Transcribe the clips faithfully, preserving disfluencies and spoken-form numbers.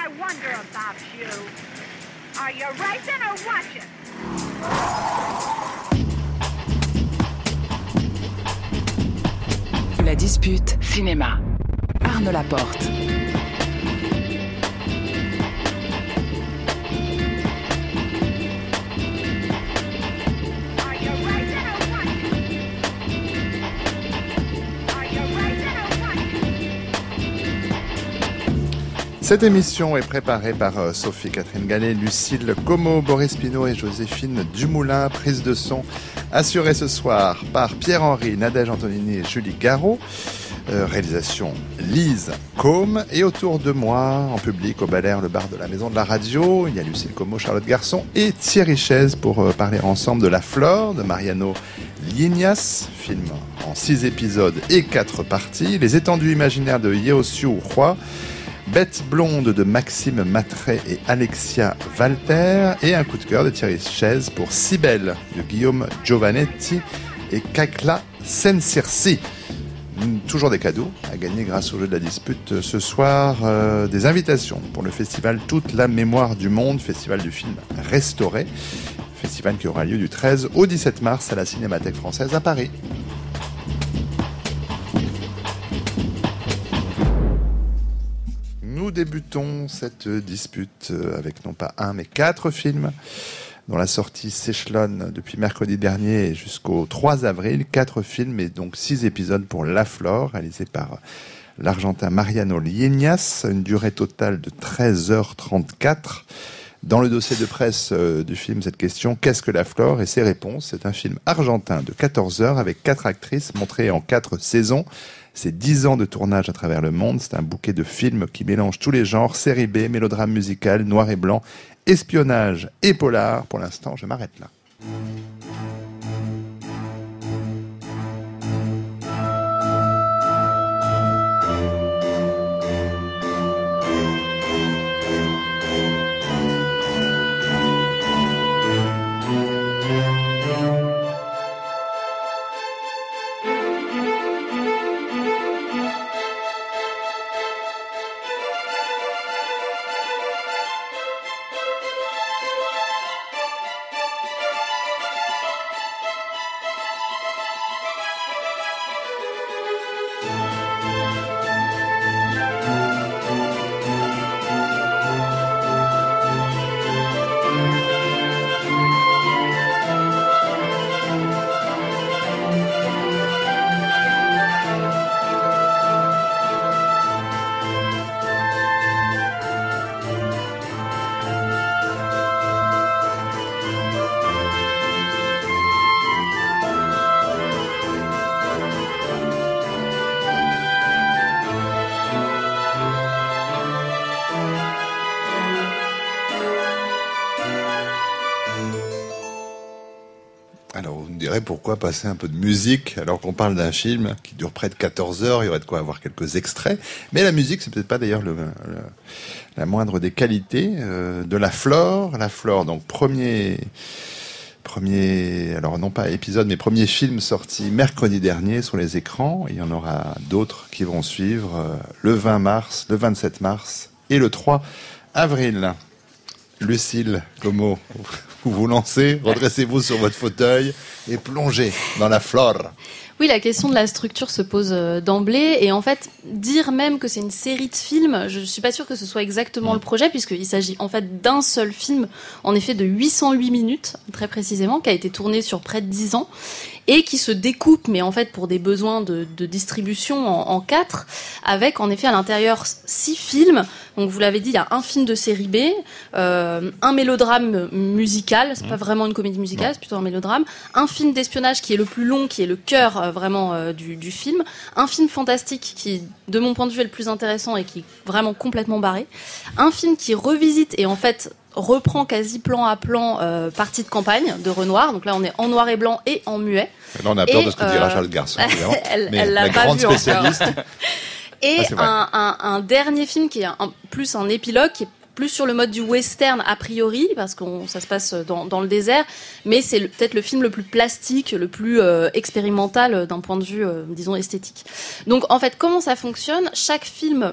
I wonder about you. Are you racing or watching? La dispute cinéma. Arnaud Laporte. Cette émission est préparée par euh, Sophie-Catherine Gallet, Lucille Como, Boris Pinault et Joséphine Dumoulin. Prise de son assurée ce soir par Pierre-Henri, Nadège Antonini et Julie Garot. Euh, réalisation Lise Côme. Et autour de moi, en public, au Bel Air, le bar de la Maison de la Radio, il y a Lucille Como, Charlotte Garçon et Thierry Chaise pour euh, parler ensemble de La Flore de Mariano Liénias, film en six épisodes et quatre parties. Les étendues imaginaires de Yeosiu Roy. Bête blonde de Maxime Mattray et Alexia Walter et un coup de cœur de Thierry Chaise pour Cybèle de Guillaume Giovanetti et Kakla Sensirsi. Toujours des cadeaux à gagner grâce au jeu de la dispute ce soir, euh, des invitations pour le festival Toute la mémoire du monde, festival du film restauré, festival qui aura lieu du treize au dix-sept mars à la Cinémathèque française à Paris. Nous débutons cette dispute avec non pas un mais quatre films dont la sortie s'échelonne depuis mercredi dernier jusqu'au trois avril. Quatre films et donc six épisodes pour La Flore, réalisé par l'Argentin Mariano Liénias, une durée totale de treize heures trente-quatre. Dans le dossier de presse du film, cette question, qu'est-ce que La Flore et ses réponses? C'est un film argentin de quatorze heures avec quatre actrices montrées en quatre saisons. C'est dix ans de tournage à travers le monde. C'est un bouquet de films qui mélange tous les genres, série B, mélodrame musical, noir et blanc, espionnage et polar. Pour l'instant, je m'arrête là. Pourquoi passer un peu de musique alors qu'on parle d'un film qui dure près de quatorze heures, il y aurait de quoi avoir quelques extraits. Mais la musique, c'est peut-être pas d'ailleurs le, le, la moindre des qualités euh, de La Flore. La Flore, donc premier, premier, alors non pas épisode, mais premier film sorti mercredi dernier sur les écrans. Il y en aura d'autres qui vont suivre euh, le vingt mars, le vingt-sept mars et le trois avril. Lucille Como, vous vous lancez, redressez-vous sur votre fauteuil et plongez dans La Flore. Oui, la question de la structure se pose euh, d'emblée. Et en fait, dire même que c'est une série de films, je ne suis pas sûre que ce soit exactement mmh. le projet, puisqu'il s'agit en fait d'un seul film, en effet de huit cent huit minutes, très précisément, qui a été tourné sur près de dix ans, et qui se découpe, mais en fait pour des besoins de, de distribution, en, en quatre, avec en effet à l'intérieur six films. Donc vous l'avez dit, il y a un film de série B, euh, un mélodrame musical, c'est mmh. pas vraiment une comédie musicale, non. c'est plutôt un mélodrame, un film d'espionnage qui est le plus long, qui est le cœur euh, vraiment euh, du, du film, un film fantastique qui, de mon point de vue, est le plus intéressant et qui est vraiment complètement barré, un film qui revisite et en fait reprend quasi plan à plan euh, partie de campagne de Renoir. Donc là, on est en noir et blanc et en muet. Là, on a peur et, de ce que euh, dira Charlotte Garçon. elle, mais elle l'a la pas grande vu spécialiste. Et ah, un, un, un dernier film qui est un, plus un épilogue, qui est plus sur le mode du western a priori, parce que ça se passe dans, dans le désert, mais c'est le, peut-être le film le plus plastique, le plus euh, expérimental d'un point de vue, euh, disons, esthétique. Donc en fait, comment ça fonctionne ? Chaque film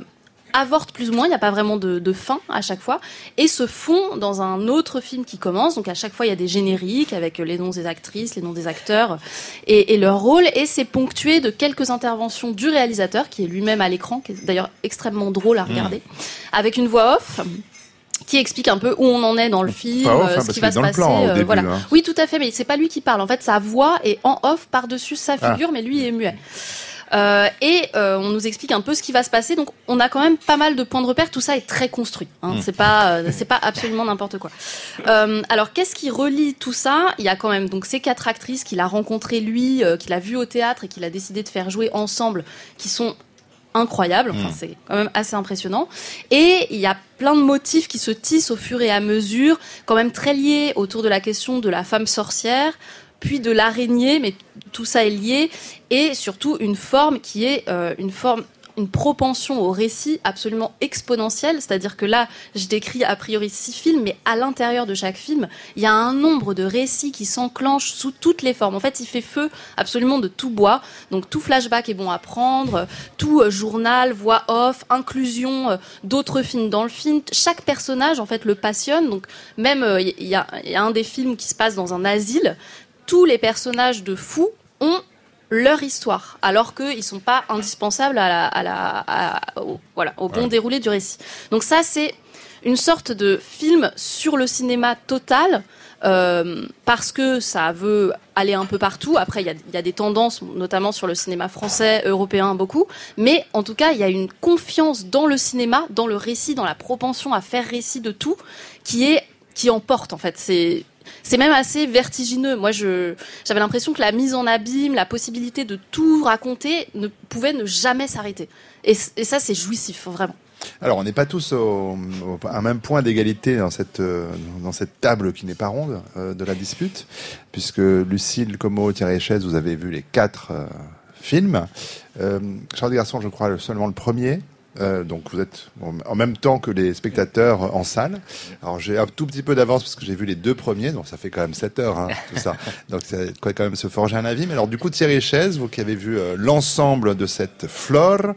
avortent plus ou moins, il n'y a pas vraiment de, de fin à chaque fois, et se font dans un autre film qui commence. Donc à chaque fois, il y a des génériques avec les noms des actrices, les noms des acteurs et, et leur rôle, et c'est ponctué de quelques interventions du réalisateur, qui est lui-même à l'écran, qui est d'ailleurs extrêmement drôle à regarder, mmh. avec une voix off qui explique un peu où on en est dans le film, off, hein, ce qui va se passer. Plan, euh, début, voilà. Hein. Oui, tout à fait, mais c'est pas lui qui parle. En fait, sa voix est en off par-dessus sa figure, ah. mais lui est muet. Euh, et euh, on nous explique un peu ce qui va se passer. Donc, on a quand même pas mal de points de repère. Tout ça est très construit. Hein. Mmh. C'est pas, euh, c'est pas absolument n'importe quoi. Euh, alors, qu'est-ce qui relie tout ça ? Il y a quand même donc ces quatre actrices qu'il a rencontrées lui, euh, qu'il a vues au théâtre et qu'il a décidé de faire jouer ensemble, qui sont incroyable, enfin, mmh. c'est quand même assez impressionnant. Et il y a plein de motifs qui se tissent au fur et à mesure, quand même très liés autour de la question de la femme sorcière, puis de l'araignée, mais tout ça est lié, et surtout une forme qui est euh, une forme, une propension au récit absolument exponentielle, c'est-à-dire que là, je décris a priori six films, mais à l'intérieur de chaque film, il y a un nombre de récits qui s'enclenchent sous toutes les formes. En fait, il fait feu absolument de tout bois, donc tout flashback est bon à prendre, tout euh, journal, voix off, inclusion euh, d'autres films dans le film. Chaque personnage, en fait, le passionne, donc même il euh, y, y, a, y a un des films qui se passe dans un asile, tous les personnages de fous ont leur histoire, alors qu'ils ne sont pas indispensables à la, à la, à, au, voilà, au bon ouais. déroulé du récit. Donc ça, c'est une sorte de film sur le cinéma total, euh, parce que ça veut aller un peu partout. Après, il y a, y a des tendances, notamment sur le cinéma français, européen, beaucoup. Mais en tout cas, il y a une confiance dans le cinéma, dans le récit, dans la propension à faire récit de tout, qui est, qui emporte, en fait. C'est... C'est même assez vertigineux. Moi, je, j'avais l'impression que la mise en abîme, la possibilité de tout raconter ne pouvait ne jamais s'arrêter. Et, et ça, c'est jouissif, vraiment. Alors, on n'est pas tous au, au, à un même point d'égalité dans cette, euh, dans cette table qui n'est pas ronde euh, de la dispute, puisque Lucille, Como, Thierry Chaise, vous avez vu les quatre euh, films. Euh, Charles Garçon, je crois, seulement le premier. Euh, donc vous êtes en même temps que les spectateurs en salle. Alors j'ai un tout petit peu d'avance parce que j'ai vu les deux premiers, donc ça fait quand même sept heures, hein, tout ça. Donc c'est quoi quand même se forger un avis. Mais alors du coup Thierry Chaise, vous qui avez vu euh, l'ensemble de cette flore,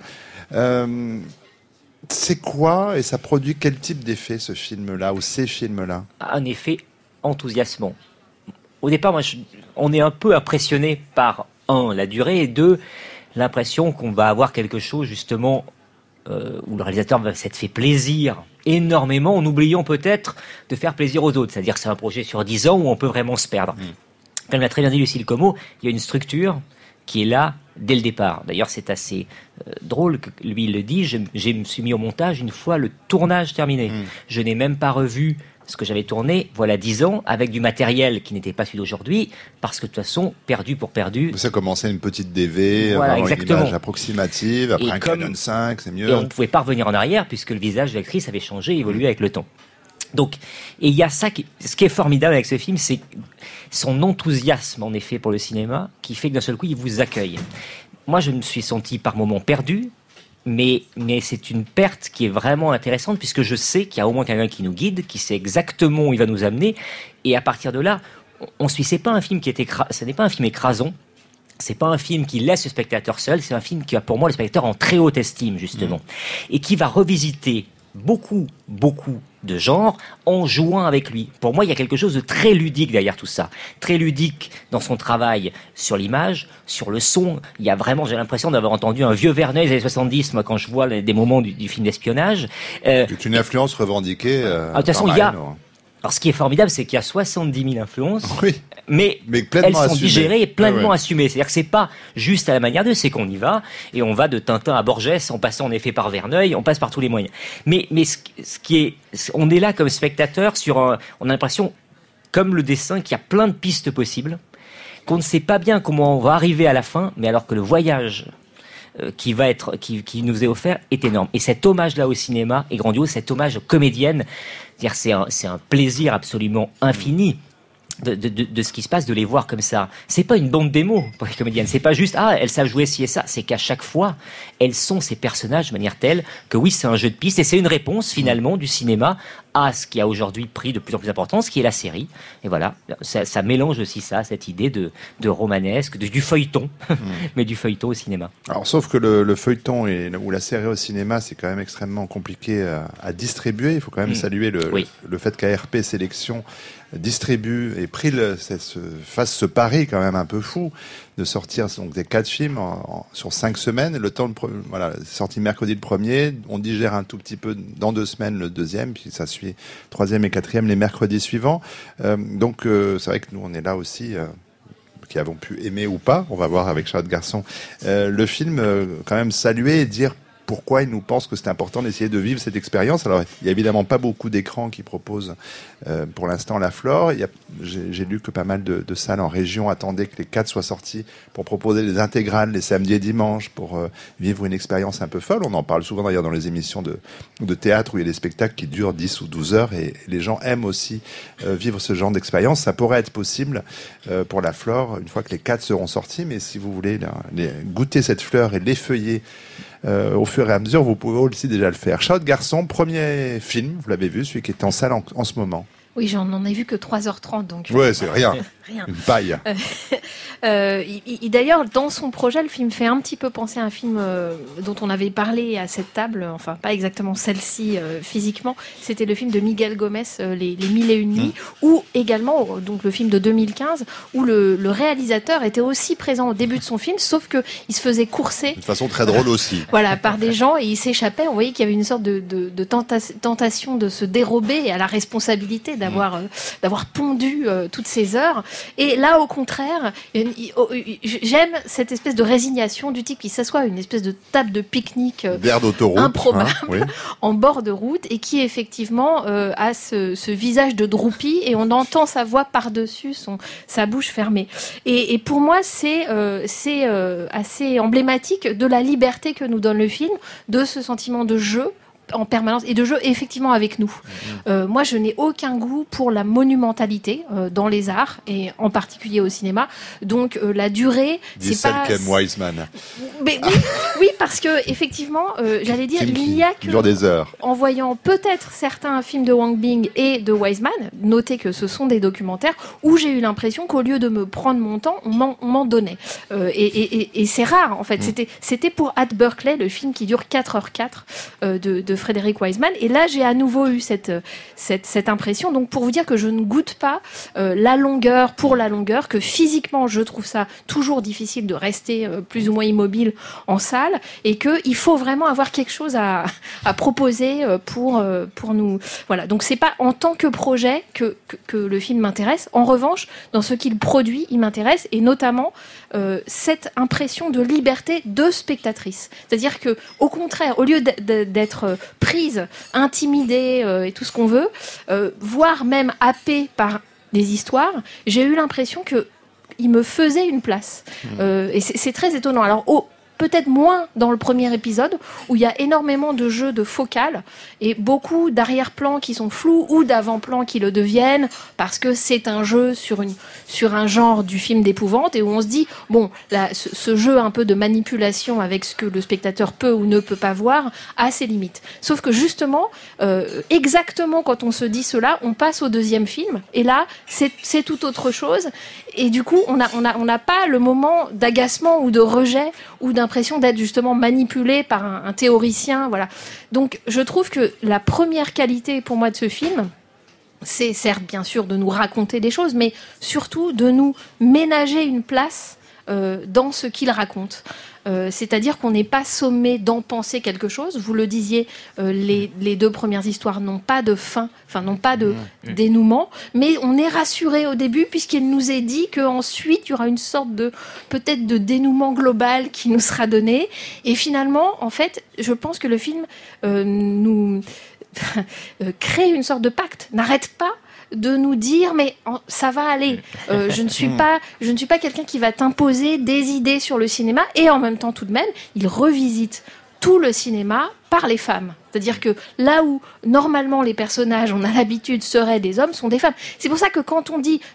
euh, c'est quoi et ça produit quel type d'effet ce film-là ou ces films-là ? Un effet enthousiasmant. Au départ, moi, je, on est un peu impressionné par un, la durée, et deux, l'impression qu'on va avoir quelque chose justement Euh, où le réalisateur va s'être fait plaisir énormément en oubliant peut-être de faire plaisir aux autres. C'est-à-dire que c'est un projet sur dix ans où on peut vraiment se perdre. Mmh. Comme l'a très bien dit Lucille Como, il y a une structure qui est là dès le départ. D'ailleurs, c'est assez euh, drôle que lui il le dit. Je, je me suis mis au montage une fois le tournage terminé. Mmh. Je n'ai même pas revu ce que j'avais tourné, voilà, dix ans, avec du matériel qui n'était pas celui d'aujourd'hui, parce que de toute façon, perdu pour perdu. Ça commençait une petite D V, voilà, une exactement. image approximative, après et un comme, Canon cinq, c'est mieux. Et on ne pouvait pas revenir en arrière, puisque le visage de l'actrice avait changé, évolué mmh. avec le temps. Donc, et il y a ça, qui, ce qui est formidable avec ce film, c'est son enthousiasme, en effet, pour le cinéma, qui fait que d'un seul coup, il vous accueille. Moi, je me suis senti par moments perdu, Mais, mais c'est une perte qui est vraiment intéressante puisque je sais qu'il y a au moins quelqu'un qui nous guide, qui sait exactement où il va nous amener. Et à partir de là, on, on suit. C'est pas un film qui est écra... Ce n'est pas un film écrasant. C'est pas un film qui laisse le spectateur seul. C'est un film qui a pour moi le spectateur en très haute estime justement, mmh. et qui va revisiter beaucoup, beaucoup de genres en jouant avec lui. Pour moi, il y a quelque chose de très ludique derrière tout ça. Très ludique dans son travail sur l'image, sur le son. Il y a vraiment, j'ai l'impression d'avoir entendu un vieux Verneuil des années soixante-dix, moi, quand je vois les, des moments du, du film d'espionnage. Euh, c'est une influence revendiquée. Euh, de toute façon, il y a... Alors, ce qui est formidable, c'est qu'il y a soixante-dix mille influences, oui, mais, mais elles sont assumées. digérées et pleinement ah ouais. assumées. C'est-à-dire que c'est pas juste à la manière d'eux, c'est qu'on y va, et on va de Tintin à Borges, en passant en effet par Verneuil, on passe par tous les moyens. Mais, mais ce, ce qui est, on est là comme spectateur sur un, on a l'impression, comme le dessin, qu'il y a plein de pistes possibles, qu'on ne sait pas bien comment on va arriver à la fin, mais alors que le voyage euh, qui va être, qui, qui nous est offert est énorme. Et cet hommage-là au cinéma est grandiose, cet hommage aux comédiennes, c'est-à-dire c'est un, c'est un plaisir absolument infini de, de, de, de ce qui se passe, de les voir comme ça. C'est pas une bande démo pour les comédiennes, c'est pas juste ah elles savent jouer ci et ça, c'est qu'à chaque fois elles sont ces personnages de manière telle que oui c'est un jeu de piste et c'est une réponse finalement du cinéma à ce qui a aujourd'hui pris de plus en plus d'importance, qui est la série. Et voilà, ça, ça mélange aussi ça, cette idée de, de romanesque, de, du feuilleton, mmh. mais du feuilleton au cinéma. Alors, sauf que le, le feuilleton et, ou la série au cinéma, c'est quand même extrêmement compliqué à, à distribuer. Il faut quand même mmh. saluer le, oui. le, le fait qu'A R P Sélection distribue et pris le, ce, fasse ce pari quand même un peu fou de sortir donc des quatre films en, en, sur cinq semaines. Le temps de voilà, sorti mercredi le premier, on digère un tout petit peu dans deux semaines le deuxième, puis ça suit troisième et quatrième les mercredis suivants. Euh, donc euh, c'est vrai que nous on est là aussi. Euh, qui avons pu aimer ou pas, on va voir avec Charlotte Garçon, euh, le film euh, quand même saluer et dire pourquoi ils nous pensent que c'est important d'essayer de vivre cette expérience. Alors, il n'y a évidemment pas beaucoup d'écrans qui proposent euh, pour l'instant la Flore. Il y a, j'ai, j'ai lu que pas mal de, de salles en région attendaient que les quatre soient sortis pour proposer les intégrales les samedis et dimanches, pour euh, vivre une expérience un peu folle. On en parle souvent d'ailleurs dans les émissions de, de théâtre où il y a des spectacles qui durent dix ou douze heures et, et les gens aiment aussi euh, vivre ce genre d'expérience. Ça pourrait être possible euh, pour la Flore une fois que les quatre seront sortis, mais si vous voulez là, les, goûter cette fleur et l'effeuiller Euh, au fur et à mesure, vous pouvez aussi déjà le faire. Charlotte Garçon, premier film, vous l'avez vu, celui qui est en salle en, en ce moment. Oui, j'en en ai vu que trois heures trente. Donc... Ouais, c'est rien. rien. Une paille. Euh, euh, il, il, d'ailleurs, dans son projet, le film fait un petit peu penser à un film euh, dont on avait parlé à cette table, enfin pas exactement celle-ci euh, physiquement, c'était le film de Miguel Gomez, euh, les, les Mille et Une Nuits, mmh. ou également donc le film de deux mille quinze, où le, le réalisateur était aussi présent au début de son film, sauf qu'il se faisait courser. De façon très drôle aussi. Voilà, par des gens, et il s'échappait. On voyait qu'il y avait une sorte de, de, de tenta- tentation de se dérober à la responsabilité d'avoir, mmh. euh, d'avoir pondu euh, toutes ces heures. Et là, au contraire, j'aime cette espèce de résignation du type qui s'assoit à une espèce de table de pique-nique euh, d'air d'autoroute, improbable, hein, oui. en bord de route, et qui effectivement euh, a ce, ce visage de droupie, et on entend sa voix par-dessus son, sa bouche fermée. Et, et pour moi, c'est, euh, c'est euh, assez emblématique de la liberté que nous donne le film, de ce sentiment de jeu en permanence et de jeu effectivement avec nous. Mmh. Euh, moi, je n'ai aucun goût pour la monumentalité euh, dans les arts et en particulier au cinéma. Donc euh, la durée, Dis c'est pas. Ken Wiseman. Mais oui, oui, parce que effectivement, euh, j'allais dire, Film il n'y a que dure des heures. En voyant peut-être certains films de Wang Bing et de Wiseman, notez que ce sont des documentaires où j'ai eu l'impression qu'au lieu de me prendre mon temps, on m'en, on m'en donnait. Euh, et, et, et, et c'est rare en fait. Mmh. C'était, c'était pour At Berkeley, le film qui dure quatre heures quatre euh, de, de Frédéric Wiseman, et là j'ai à nouveau eu cette, cette, cette impression. Donc pour vous dire que je ne goûte pas euh, la longueur pour la longueur, que physiquement je trouve ça toujours difficile de rester euh, plus ou moins immobile en salle, et qu'il faut vraiment avoir quelque chose à, à proposer euh, pour, euh, pour nous. Voilà, donc c'est pas en tant que projet que, que, que le film m'intéresse. En revanche, dans ce qu'il produit, il m'intéresse, et notamment euh, cette impression de liberté de spectatrice. C'est-à-dire que, au contraire, au lieu d'être prise, intimidée euh, et tout ce qu'on veut, euh, voire même happée par des histoires, j'ai eu l'impression que il me faisait une place. Mmh. Euh, et c'est, c'est très étonnant. Alors, au peut-être moins dans le premier épisode, où il y a énormément de jeux de focale et beaucoup d'arrière-plans qui sont flous ou d'avant-plans qui le deviennent, parce que c'est un jeu sur, une, sur un genre du film d'épouvante, et où on se dit, bon, là, ce, ce jeu un peu de manipulation avec ce que le spectateur peut ou ne peut pas voir a ses limites. Sauf que justement, euh, exactement quand on se dit cela, on passe au deuxième film, et là, c'est, c'est tout autre chose, et du coup, on n'a on a, on a pas le moment d'agacement ou de rejet ou d'impression d'être justement manipulé par un, un théoricien, voilà. Donc, je trouve que la première qualité pour moi de ce film, c'est certes bien sûr de nous raconter des choses, mais surtout de nous ménager une place euh, dans ce qu'il raconte. Euh, c'est-à-dire qu'on n'est pas sommé d'en penser quelque chose. Vous le disiez, euh, les, les deux premières histoires n'ont pas de fin, enfin n'ont pas de mmh. dénouement, mais on est rassuré au début puisqu'il nous est dit qu'ensuite il y aura une sorte de peut-être de dénouement global qui nous sera donné. Et finalement, en fait, je pense que le film euh, nous crée une sorte de pacte, n'arrête pas de nous dire mais ça va aller, euh, je ne suis pas je ne suis pas quelqu'un qui va t'imposer des idées sur le cinéma, et en même temps tout de même il revisite tout le cinéma par les femmes. C'est-à-dire que là où normalement les personnages, on a l'habitude, seraient des hommes, sont des femmes. C'est pour ça que quand on dit c'est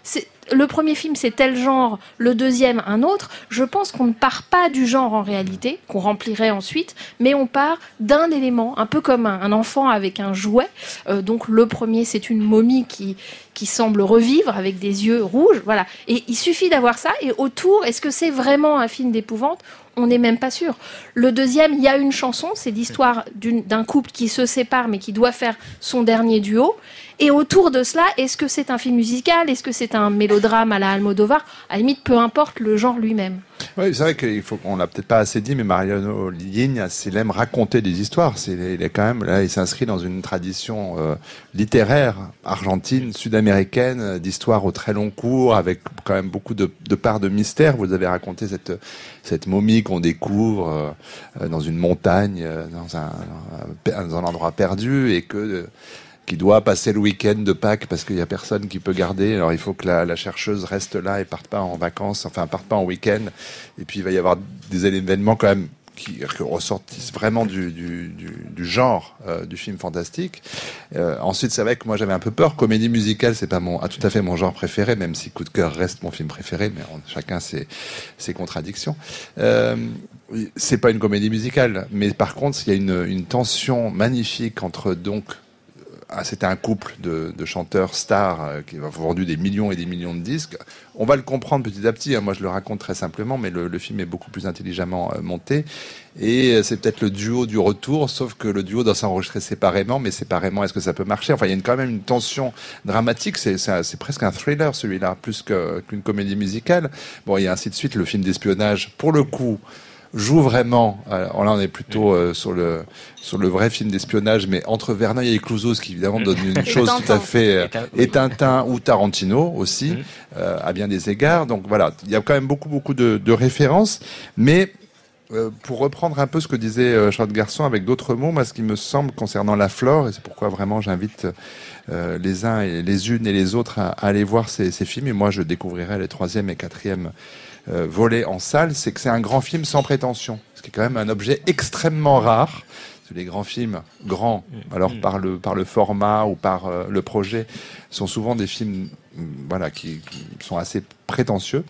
le premier film c'est tel genre, le deuxième un autre, je pense qu'on ne part pas du genre en réalité, qu'on remplirait ensuite, mais on part d'un élément, un peu comme un, un enfant avec un jouet. Euh, donc le premier c'est une momie qui qui semble revivre avec des yeux rouges, voilà. Et il suffit d'avoir ça, et autour, est-ce que c'est vraiment un film d'épouvante ? On n'est même pas sûr. Le deuxième, il y a une chanson, c'est l'histoire d'une, d'un couple qui se sépare mais qui doit faire son dernier duo. Et autour de cela, est-ce que c'est un film musical ? Est-ce que c'est un mélodrame à la Almodovar ? À la limite, peu importe le genre lui-même. Oui, c'est vrai qu'il faut, on l'a peut-être pas assez dit, mais Mariano Lignas, il aime raconter des histoires. C'est, il est quand même, là, il s'inscrit dans une tradition euh, littéraire argentine, sud-américaine, d'histoires au très long cours, avec quand même beaucoup de, de parts de mystère. Vous avez raconté cette, cette momie qu'on découvre euh, dans une montagne, euh, dans un, dans un endroit perdu, et que euh, qui doit passer le week-end de Pâques parce qu'il y a personne qui peut garder. Alors il faut que la, la chercheuse reste là et parte pas en vacances, enfin parte pas en week-end. Et puis il va y avoir des événements quand même qui, qui ressortissent vraiment du, du, du, du genre euh, du film fantastique. Euh, ensuite, c'est vrai que moi j'avais un peu peur. Comédie musicale, c'est pas mon, ah, tout à fait mon genre préféré, même si Coup de cœur reste mon film préféré, mais on, chacun ses, ses contradictions. Euh, c'est pas une comédie musicale, mais par contre, il y a une, une tension magnifique entre donc Ah, c'était un couple de, de chanteurs stars euh, qui ont vendu des millions et des millions de disques. On va le comprendre petit à petit. Hein. Moi, je le raconte très simplement, mais le, le film est beaucoup plus intelligemment euh, monté. Et euh, c'est peut-être le duo du retour, sauf que le duo doit s'enregistrer séparément. Mais séparément, est-ce que ça peut marcher ? Enfin, il y a une, quand même une tension dramatique. C'est, c'est, c'est presque un thriller, celui-là, plus que, qu'une comédie musicale. Bon, et ainsi de suite. Le film d'espionnage, pour le coup, joue vraiment. Alors là, on est plutôt euh, sur le sur le vrai film d'espionnage, mais entre Verneuil et Clouzot, ce qui évidemment donne une chose tout à fait euh, et Tintin ou Tarantino aussi, euh, à bien des égards. Donc voilà, il y a quand même beaucoup beaucoup de, de références, mais euh, pour reprendre un peu ce que disait euh, Charlotte Garçon avec d'autres mots, moi, ce qui me semble concernant la flore, et c'est pourquoi vraiment j'invite euh, les uns et les unes et les autres à, à aller voir ces, ces films, et moi je découvrirai les troisième et quatrième Euh, volé en salle, c'est que c'est un grand film sans prétention, ce qui est quand même un objet extrêmement rare. Les grands films, grands, alors par le, par le format ou par euh, le projet, sont souvent des films voilà, qui, qui sont assez prétentieux.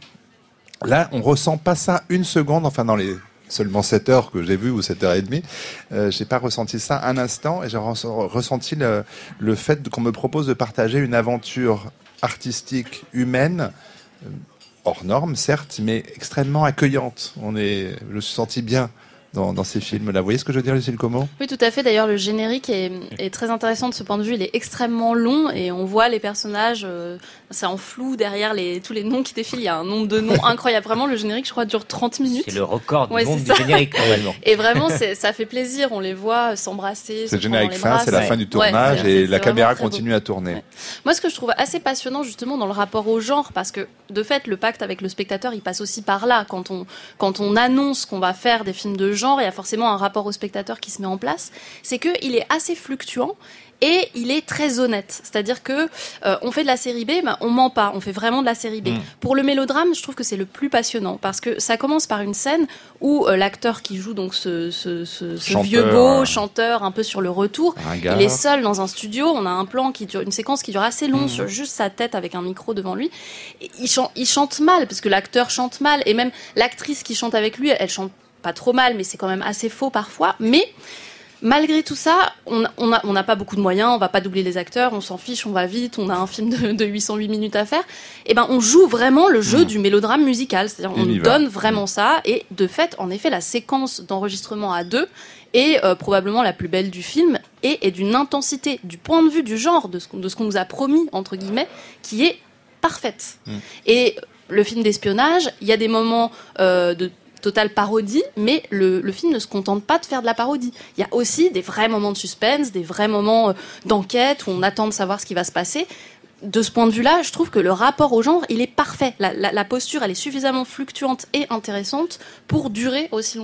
Là, on ressent pas ça une seconde, enfin dans les seulement sept heures que j'ai vu, ou sept heures et demie, euh, j'ai pas ressenti ça un instant, et j'ai re- ressenti le, le fait qu'on me propose de partager une aventure artistique, humaine, euh, hors norme, certes, mais extrêmement accueillante. On est, je me suis senti bien dans, dans ces films-là. Vous voyez ce que je veux dire, Lucille Como ? Oui, tout à fait. D'ailleurs, le générique est, est très intéressant de ce point de vue. Il est extrêmement long et on voit les personnages, euh, c'est en flou derrière les, tous les noms qui défilent. Il y a un nombre de noms incroyable. Vraiment, le générique, je crois, dure trente minutes. C'est le record du ouais, monde du ça. générique, normalement. Et vraiment, c'est, ça fait plaisir. On les voit s'embrasser. C'est le générique fin, bras, c'est la ouais. fin du tournage, ouais, c'est, et c'est la caméra très continue beau. à tourner. Ouais. Moi, ce que je trouve assez passionnant, justement, dans le rapport au genre, parce que, de fait, le pacte avec le spectateur, il passe aussi par là. Quand on, quand on annonce qu'on va faire des films de genre, il y a forcément un rapport au spectateur qui se met en place. C'est qu'il est assez fluctuant. Et il est très honnête, c'est-à-dire que euh, on fait de la série B, ben on ment pas, on fait vraiment de la série B. Mmh. Pour le mélodrame, je trouve que c'est le plus passionnant parce que ça commence par une scène où euh, l'acteur qui joue donc ce, ce, ce, ce chanteur, vieux beau chanteur un peu sur le retour, ringard. Il est seul dans un studio. On a un plan qui dure, une séquence qui dure assez long mmh. sur juste sa tête avec un micro devant lui. Et il, chante, il chante mal parce que l'acteur chante mal et même l'actrice qui chante avec lui, elle chante pas trop mal, mais c'est quand même assez faux parfois. Mais malgré tout ça, on n'a on a, on a pas beaucoup de moyens, on va pas doubler les acteurs, on s'en fiche, on va vite, on a un film de, de huit cent huit minutes à faire. Et ben, on joue vraiment le jeu mmh. du mélodrame musical, c'est-à-dire on nous donne vraiment ça. Et de fait, en effet, la séquence d'enregistrement à deux est euh, probablement la plus belle du film et est d'une intensité, du point de vue du genre, de ce, de ce qu'on nous a promis, entre guillemets, qui est parfaite. Mmh. Et le film d'espionnage, il y a des moments euh, de totale parodie, mais le, le film ne se contente pas de faire de la parodie. Il y a aussi des vrais moments de suspense, des vrais moments d'enquête où on attend de savoir ce qui va se passer. De ce point de vue-là, je trouve que le rapport au genre, il est parfait. La, la, la posture, elle est suffisamment fluctuante et intéressante pour durer aussi longtemps.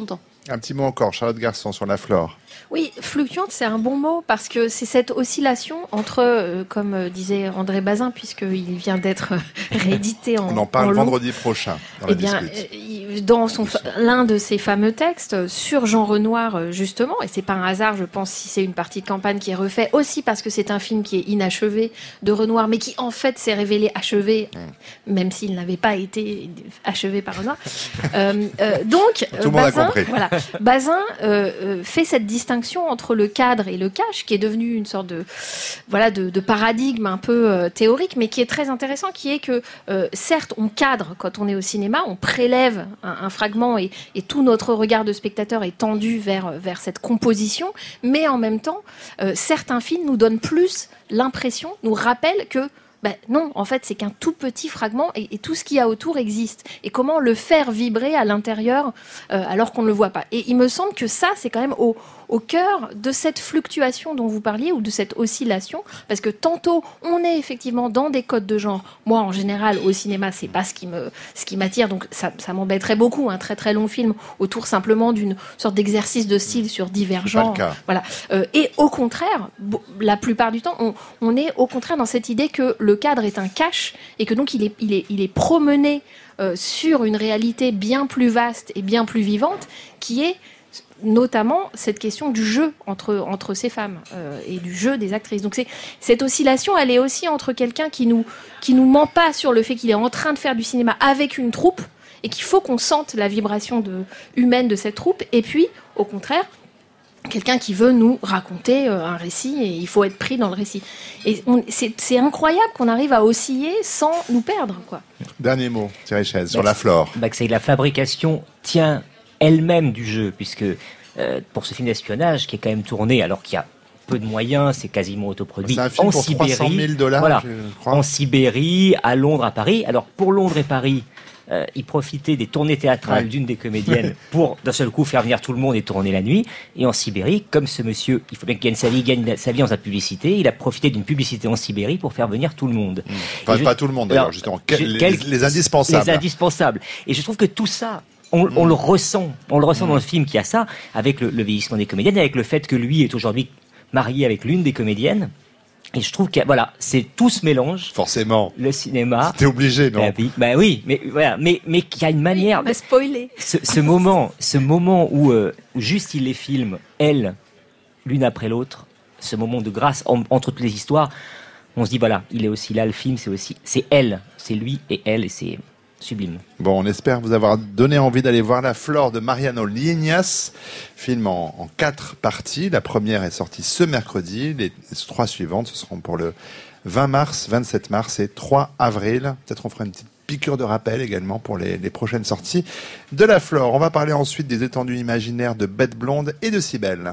Un petit mot encore, Charlotte Garçon, sur la flore. Oui, fluctuante, c'est un bon mot parce que c'est cette oscillation entre, euh, comme euh, disait André Bazin, puisqu'il vient d'être euh, réédité en On en parle en long. vendredi prochain dans Eh la bien, dispute. euh, dans son, fa- l'un de ses fameux textes sur Jean Renoir, euh, justement, et c'est pas un hasard, je pense, si c'est une partie de campagne qui est refait, aussi parce que c'est un film qui est inachevé de Renoir, mais qui en fait s'est révélé achevé, mmh. même s'il n'avait pas été achevé par Renoir. euh, euh, donc, Tout le monde a Bazin, compris. voilà, Bazin euh, euh, fait cette distinction entre le cadre et le cache, qui est devenu une sorte de, voilà, de, de paradigme un peu euh, théorique, mais qui est très intéressant, qui est que, euh, certes, on cadre quand on est au cinéma, on prélève un, un fragment et, et tout notre regard de spectateur est tendu vers, vers cette composition, mais en même temps, euh, certains films nous donnent plus l'impression, nous rappellent que ben non, en fait, c'est qu'un tout petit fragment et, et tout ce qu'il y a autour existe. Et comment le faire vibrer à l'intérieur euh, alors qu'on ne le voit pas. Et il me semble que ça, c'est quand même au, au cœur de cette fluctuation dont vous parliez ou de cette oscillation. Parce que tantôt, on est effectivement dans des codes de genre. Moi, en général, au cinéma, c'est pas ce qui me, ce qui m'attire. Donc, ça, ça m'embêterait beaucoup. Un très très long film autour simplement d'une sorte d'exercice de style sur divers genres. Voilà. Euh, et au contraire, la plupart du temps, on, on est au contraire dans cette idée que le cadre est un cache et que donc il est, il est, il est promené euh, sur une réalité bien plus vaste et bien plus vivante qui est notamment cette question du jeu entre, entre ces femmes euh, et du jeu des actrices. Donc c'est, cette oscillation, elle est aussi entre quelqu'un qui nous, qui nous ment pas sur le fait qu'il est en train de faire du cinéma avec une troupe et qu'il faut qu'on sente la vibration de, humaine de cette troupe, et puis au contraire quelqu'un qui veut nous raconter euh, un récit et il faut être pris dans le récit. Et on, c'est, c'est incroyable qu'on arrive à osciller sans nous perdre, quoi. Dernier mot, Thierry Chaise, sur bah, la flore. Bah, que c'est que la fabrication tient elle-même du jeu, puisque euh, pour ce film d'espionnage qui est quand même tourné alors qu'il y a peu de moyens, c'est quasiment autoproduit. C'est un film en pour Sibérie, trois cent mille dollars, voilà, je crois. En Sibérie, à Londres, à Paris. Alors pour Londres et Paris, Euh, il profitait des tournées théâtrales ouais. d'une des comédiennes pour d'un seul coup faire venir tout le monde et tourner la nuit. Et en Sibérie, comme ce monsieur, il faut bien qu'il gagne sa vie, il gagne sa vie en sa publicité, il a profité d'une publicité en Sibérie pour faire venir tout le monde. Mmh. Enfin, je, pas tout le monde d'ailleurs, alors, justement. Je, les, quel, les indispensables. Les indispensables. Et je trouve que tout ça, on, mmh. on le ressent. On le ressent mmh. dans le film qui a ça, avec le, le vieillissement des comédiennes, avec le fait que lui est aujourd'hui marié avec l'une des comédiennes. Et je trouve que voilà, c'est tout ce mélange. Forcément. Le cinéma. T'es obligé, non? Bah oui, bah oui, mais voilà, mais mais qu'il y a une manière. Oui, spoiler. Ce, ce moment, ce moment où, euh, où juste il les filme, elles, l'une après l'autre, ce moment de grâce en, entre toutes les histoires, on se dit voilà, il est aussi là, le film, c'est aussi, c'est elle, c'est lui et elle, et c'est sublime. Bon, on espère vous avoir donné envie d'aller voir La Flore de Mariano Lignas, film en, en quatre parties. La première est sortie ce mercredi, les, les trois suivantes, ce seront pour le vingt mars, vingt-sept mars et trois avril. Peut-être on fera une petite piqûre de rappel également pour les, les prochaines sorties de La Flore. On va parler ensuite des étendues imaginaires de Bête Blonde et de Cybèle.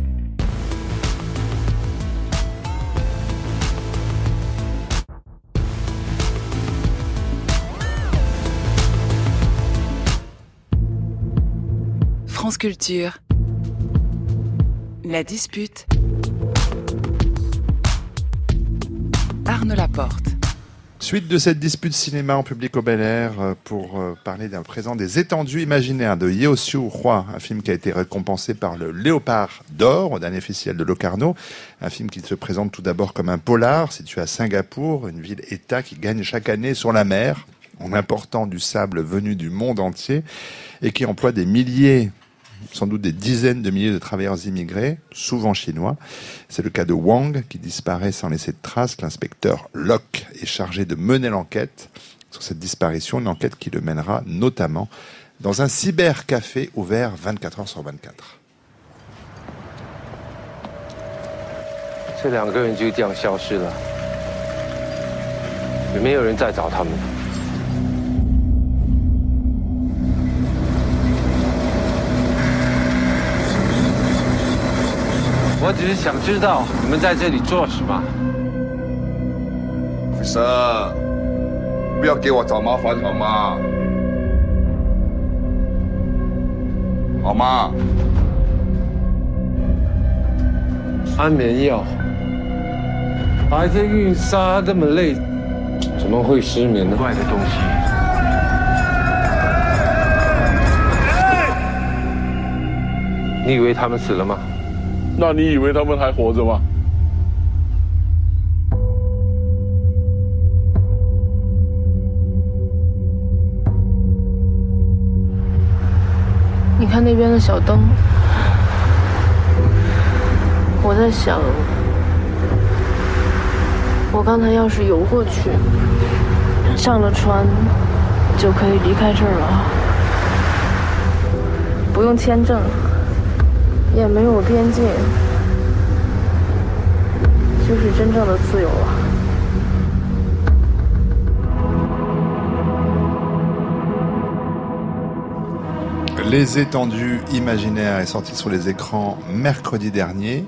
France Culture. La dispute. Arnaud Laporte. Suite de cette dispute cinéma en public au Bel Air pour parler d'un présent des étendues imaginaires de Yeosu Hua, un film qui a été récompensé par le Léopard d'or au dernier festival de Locarno, un film qui se présente tout d'abord comme un polar situé à Singapour, une ville-État qui gagne chaque année sur la mer en important du sable venu du monde entier et qui emploie des milliers, sans doute des dizaines de milliers de travailleurs immigrés, souvent chinois. C'est le cas de Wang, qui disparaît sans laisser de traces. L'inspecteur Locke est chargé de mener l'enquête sur cette disparition, une enquête qui le mènera notamment dans un cybercafé ouvert vingt-quatre heures sur vingt-quatre. 这两个人就这样消失了，有没有人在找他们？ 我只是想知道你们在这里做什么。 Officer，不要给我找麻烦好吗？好吗？ 安眠药，还在运沙那么累，怎么会失眠呢？怪的东西。 你以为他们死了吗？ 那你以为他们还活着吗？ 你看那边的小灯，我在想，我刚才要是游过去，上了船，就可以离开这儿了，不用签证，也没有边境，就是真正的自由了。 Les étendues imaginaires est sorti sur les écrans mercredi dernier.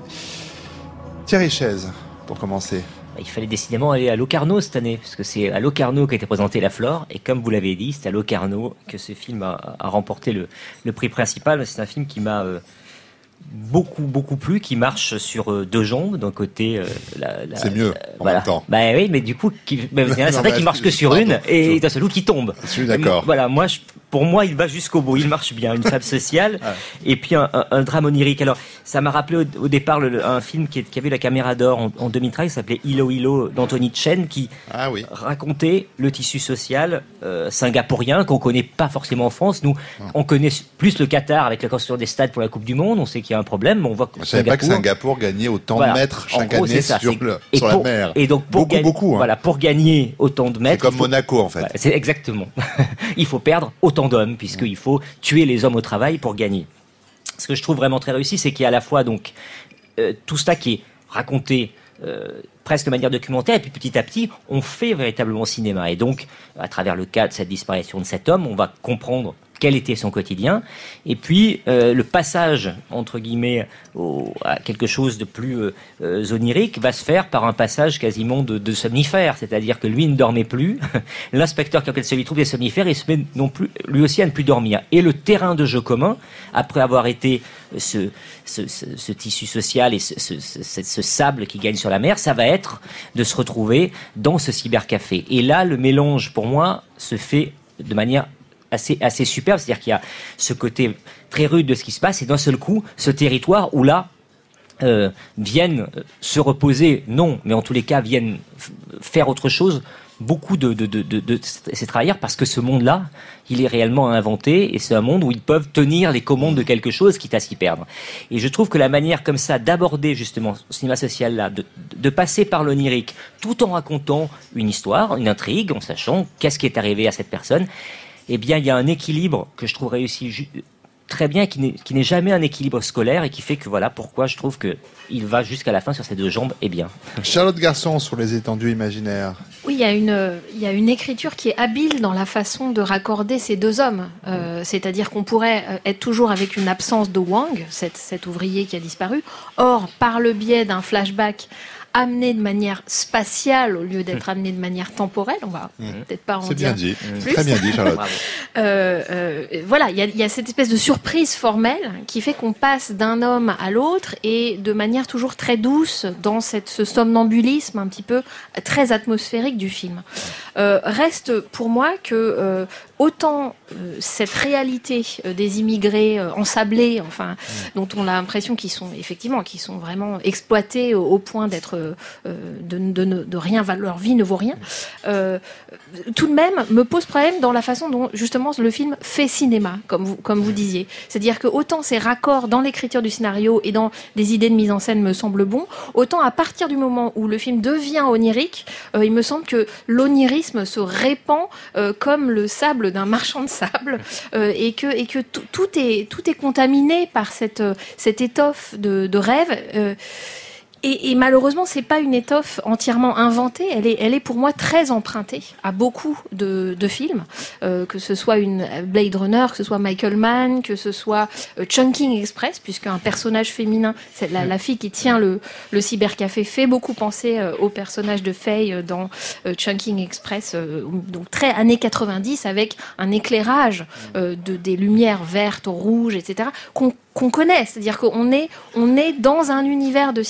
Thierry Chaise, pour commencer. Il fallait décidément aller à Locarno cette année, parce que c'est à Locarno qu'a été présentée La Flore, et comme vous l'avez dit, c'est à Locarno que ce film a, a remporté le, le prix principal. C'est un film qui m'a euh, beaucoup beaucoup plu, qui marche sur euh, deux jambes. D'un côté, euh, la, la, c'est mieux euh, en voilà. même temps. Bah oui, mais du coup, qui, bah, il y en a certains qui marchent que sur une, et d'un seul coup qui tombent. Je suis d'accord. Voilà, moi je pour moi, il va jusqu'au bout. Il marche bien. Une fable sociale ouais. et puis un, un, un drame onirique. Alors, ça m'a rappelé au, au départ le, un film qui, qui avait eu la Caméra d'Or en, en deux mille treize, qui s'appelait Ilo Ilo d'Anthony Chen, qui ah, oui. racontait le tissu social euh, singapourien qu'on connaît pas forcément en France. Nous, ouais. on connaît plus le Qatar avec la construction des stades pour la Coupe du Monde. On sait qu'il y a un problème, mais on voit que je savais pas que Singapour gagnait autant voilà. de mètres chaque en gros, année ça, sur, le, et sur pour, la mer. Et donc pour beaucoup, gagner, beaucoup. Hein. Voilà, pour gagner autant de mètres, c'est comme faut, Monaco en fait. Voilà, c'est exactement. Il faut perdre autant d'hommes puisqu'il faut tuer les hommes au travail pour gagner. Ce que je trouve vraiment très réussi, c'est qu'il y a à la fois donc euh, tout ça qui est raconté euh, presque de manière documentaire, et puis petit à petit, on fait véritablement cinéma. Et donc, à travers le cas de cette disparition de cet homme, on va comprendre quel était son quotidien, et puis euh, le passage entre guillemets au, à quelque chose de plus euh, onirique va se faire par un passage quasiment de, de somnifère, c'est-à-dire que lui ne dormait plus, l'inspecteur qui enquête sur lui trouve des somnifères, il se met non plus lui aussi à ne plus dormir. Et le terrain de jeu commun, après avoir été ce, ce, ce, ce tissu social et ce, ce, ce, ce sable qui gagne sur la mer, ça va être de se retrouver dans ce cybercafé. Et là, le mélange pour moi se fait de manière assez, assez superbe, c'est-à-dire qu'il y a ce côté très rude de ce qui se passe et d'un seul coup, ce territoire où là, euh, viennent se reposer, non, mais en tous les cas, viennent f- faire autre chose, beaucoup de, de, de, de, de ces travailleurs, parce que ce monde-là, il est réellement inventé et c'est un monde où ils peuvent tenir les commandes de quelque chose, quitte à s'y perdre. Et je trouve que la manière comme ça d'aborder justement ce cinéma social-là, de, de passer par l'onirique, tout en racontant une histoire, une intrigue, en sachant qu'est-ce qui est arrivé à cette personne, eh bien, il y a un équilibre que je trouve réussi ju- très bien, qui n'est, qui n'est jamais un équilibre scolaire et qui fait que voilà pourquoi je trouve que il va jusqu'à la fin sur ses deux jambes et bien. Charlotte Garçon sur les étendues imaginaires. Oui, il y a une, il y a une écriture qui est habile dans la façon de raccorder ces deux hommes. Euh, c'est-à-dire qu'on pourrait être toujours avec une absence de Wang, cet, cet ouvrier qui a disparu. Or, par le biais d'un flashback amené de manière spatiale au lieu d'être amené de manière temporelle, on va mmh. peut-être pas en C'est dire bien dit, plus. Très bien dit, Charlotte. euh, euh, voilà, il y a, y a cette espèce de surprise formelle qui fait qu'on passe d'un homme à l'autre et de manière toujours très douce dans cette, ce somnambulisme un petit peu très atmosphérique du film. Euh, reste pour moi que euh, autant euh, cette réalité euh, des immigrés euh, ensablés, enfin, mmh. dont on a l'impression qu'ils sont effectivement, qu'ils sont vraiment exploités au, au point d'être euh, de, de, de, de rien, leur vie ne vaut rien. Euh, tout de même, me pose problème dans la façon dont justement le film fait cinéma, comme vous, comme vous disiez. C'est-à-dire que autant ces raccords dans l'écriture du scénario et dans des idées de mise en scène me semblent bons, autant à partir du moment où le film devient onirique, euh, il me semble que l'onirisme se répand euh, comme le sable d'un marchand de sable euh, et que, et que t- tout, est, tout est contaminé par cette, euh, cette étoffe de, de rêve. Euh, Et, et malheureusement, c'est pas une étoffe entièrement inventée. Elle est, elle est pour moi très empruntée à beaucoup de, de films, euh, que ce soit une Blade Runner, que ce soit Michael Mann, que ce soit euh, Chungking Express, puisqu'un personnage féminin, c'est la, la fille qui tient le, le cybercafé, fait beaucoup penser euh, au personnage de Faye euh, dans euh, Chungking Express, euh, donc très années quatre-vingt-dix, avec un éclairage euh, de des lumières vertes, rouges, et cetera, qu'on qu'on connaît, c'est-à-dire qu'on est, on est dans un univers de cinéma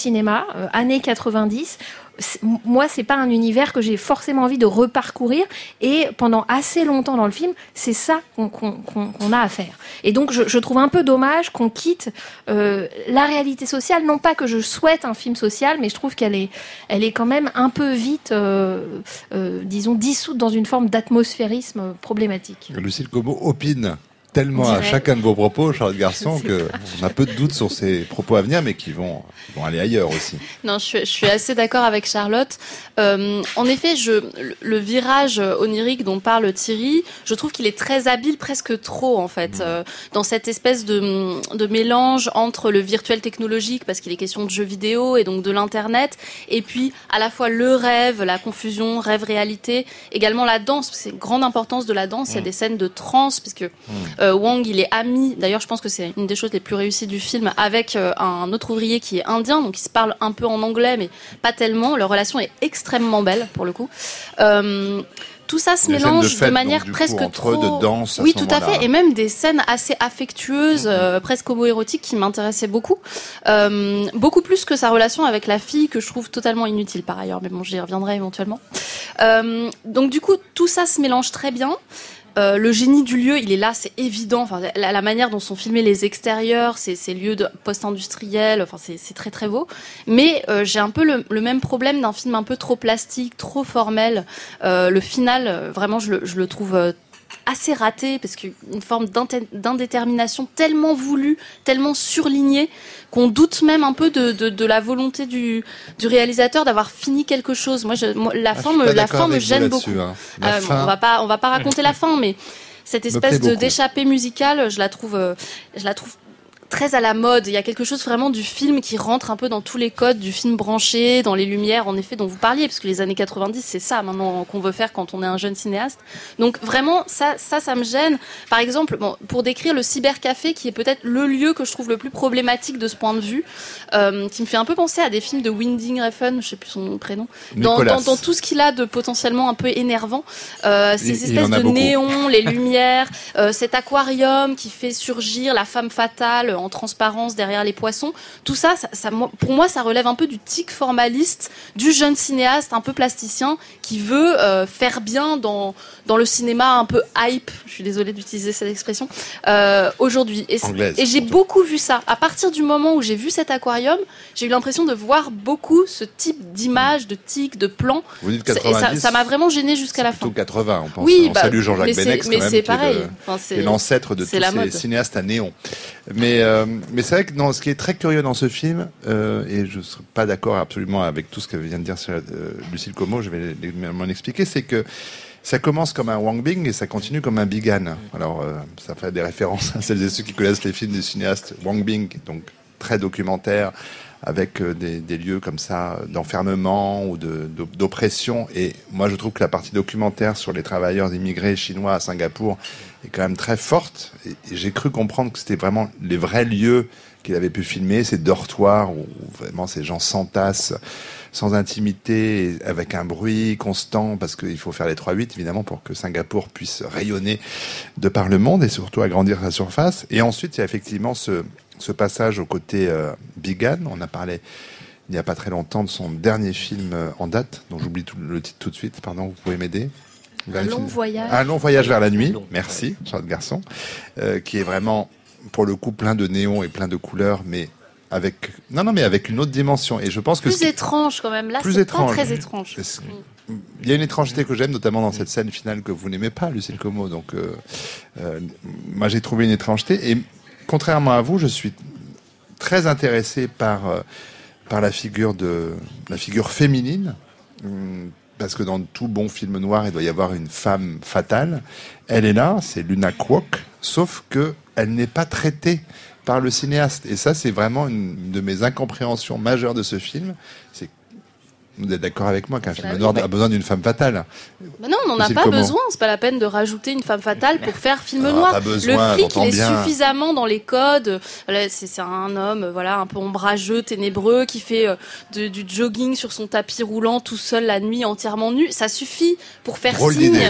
cinéma, euh, années quatre-vingt-dix. C'est, moi, c'est pas un univers que j'ai forcément envie de reparcourir. Et pendant assez longtemps dans le film, c'est ça qu'on, qu'on, qu'on, qu'on a à faire. Et donc, je, je trouve un peu dommage qu'on quitte euh, la réalité sociale. Non pas que je souhaite un film social, mais je trouve qu'elle est, elle est quand même un peu vite, euh, euh, disons, dissoute dans une forme d'atmosphérisme problématique. Lucille Como opine tellement Direct. à chacun de vos propos, Charlotte Garçon, qu'on a peu de doutes sur ses propos à venir, mais qui vont, vont aller ailleurs aussi. Non, je suis, je suis assez d'accord avec Charlotte. Euh, en effet, je, le, le virage onirique dont parle Thierry, je trouve qu'il est très habile, presque trop en fait, mmh. euh, dans cette espèce de, de mélange entre le virtuel technologique, parce qu'il est question de jeux vidéo et donc de l'internet, et puis à la fois le rêve, la confusion, rêve-réalité, également la danse, c'est une grande importance de la danse. Mmh. Il y a des scènes de trance, parce que mmh. Euh, Wong, il est ami, d'ailleurs je pense que c'est une des choses les plus réussies du film, avec euh, un autre ouvrier qui est indien, donc ils se parlent un peu en anglais, mais pas tellement. Leur relation est extrêmement belle, pour le coup. Euh, tout ça se des mélange de, fête, de manière donc, presque coup, trop... de danse à oui, ce tout à fait, et même des scènes assez affectueuses, mmh. euh, presque homo-érotiques, qui m'intéressaient beaucoup. Euh, beaucoup plus que sa relation avec la fille, que je trouve totalement inutile par ailleurs, mais bon, j'y reviendrai éventuellement. Euh, donc du coup, tout ça se mélange très bien. Euh, le génie du lieu, il est là, c'est évident. Enfin, la, la manière dont sont filmés les extérieurs, ces, ces lieux de post-industriels, enfin, c'est, c'est très très beau. Mais euh, j'ai un peu le, le même problème d'un film un peu trop plastique, trop formel. Euh, le final, euh, vraiment, je le, je le trouve euh, assez raté, parce qu'une forme d'indétermination tellement voulue, tellement surlignée, qu'on doute même un peu de, de, de la volonté du, du réalisateur d'avoir fini quelque chose. Moi, je, moi la, ah, fin me, la fin me gêne beaucoup. Hein. La euh, fin... bon, on va pas, on va pas raconter la fin, mais cette espèce de d'échappée musicale, je la trouve, euh, je la trouve très à la mode. Il y a quelque chose vraiment du film qui rentre un peu dans tous les codes du film branché, dans les lumières, en effet, dont vous parliez, parce que les années quatre-vingt-dix, c'est ça maintenant qu'on veut faire quand on est un jeune cinéaste. Donc vraiment, ça, ça, ça me gêne. Par exemple, bon, pour décrire le cybercafé, qui est peut-être le lieu que je trouve le plus problématique de ce point de vue, euh, qui me fait un peu penser à des films de Winding Refn, je sais plus son prénom, dans, dans, dans tout ce qu'il a de potentiellement un peu énervant, euh, ces il, espèces il de beaucoup. néons, les lumières, euh, cet aquarium qui fait surgir la femme fatale en transparence derrière les poissons, tout ça, ça, ça, pour moi, ça relève un peu du tic formaliste du jeune cinéaste un peu plasticien qui veut euh, faire bien dans, dans le cinéma un peu hype, je suis désolée d'utiliser cette expression, euh, aujourd'hui. Et, Anglaise, et j'ai beaucoup vu ça. À partir du moment où j'ai vu cet aquarium, j'ai eu l'impression de voir beaucoup ce type d'image, de tic, de plan. Vous dites quatre-vingt-dix, et ça, ça m'a vraiment gêné jusqu'à la fin. Plutôt quatre-vingts, on pense. Oui, on bah, salue Jean-Jacques mais Benex, c'est, quand mais même, c'est qui pareil. est, le, enfin, c'est, est l'ancêtre de tous ces mode. cinéastes à néon. Mais, euh, mais c'est vrai que dans, ce qui est très curieux dans ce film, euh, et je ne suis pas d'accord absolument avec tout ce que vient de dire euh, Lucille Como, je vais m'en expliquer, c'est que ça commence comme un Wang Bing et ça continue comme un Bigan. Alors, euh, ça fait des références à celles et ceux qui connaissent les films du cinéaste Wang Bing, donc très documentaire, avec euh, des, des lieux comme ça d'enfermement ou de, d'oppression. Et moi, je trouve que la partie documentaire sur les travailleurs immigrés chinois à Singapour est quand même très forte. Et, et j'ai cru comprendre que c'était vraiment les vrais lieux qu'il avait pu filmer, ces dortoirs où, où vraiment ces gens s'entassent sans intimité, avec un bruit constant, parce qu'il faut faire les trois huit, évidemment, pour que Singapour puisse rayonner de par le monde et surtout agrandir sa surface. Et ensuite, il y a effectivement ce, ce passage au côté euh, Bigan. On a parlé il n'y a pas très longtemps de son dernier film euh, en date, dont j'oublie tout, le titre tout de suite. Pardon, vous pouvez m'aider ? Un long voyage. Un long voyage vers la nuit. Merci, Charlotte Garçon, euh, qui est vraiment, pour le coup, plein de néons et plein de couleurs, mais avec non non mais avec une autre dimension. Et je pense que plus ce... étrange quand même. Là, plus c'est étrange. pas très étrange. Il y a une étrangeté que j'aime, notamment dans cette scène finale que vous n'aimez pas, Lucille Como. Donc, euh, euh, moi, j'ai trouvé une étrangeté. Et contrairement à vous, je suis très intéressé par euh, par la figure de la figure féminine. Hum, Parce que dans tout bon film noir, il doit y avoir une femme fatale. Elle est là, c'est Luna Kwok, sauf que elle n'est pas traitée par le cinéaste. Et ça, c'est vraiment une de mes incompréhensions majeures de ce film. C'est Vous êtes d'accord avec moi qu'un film noir a besoin d'une femme fatale? Bah non, on n'en a pas comment besoin. C'est pas la peine de rajouter une femme fatale pour faire film alors, noir. pas besoin, le flic, il est bien. suffisamment dans les codes. Voilà, c'est, c'est un homme, voilà, un peu ombrageux, ténébreux, qui fait euh, de, du jogging sur son tapis roulant tout seul la nuit, entièrement nu. Ça suffit pour faire Drôle signe. d'idée.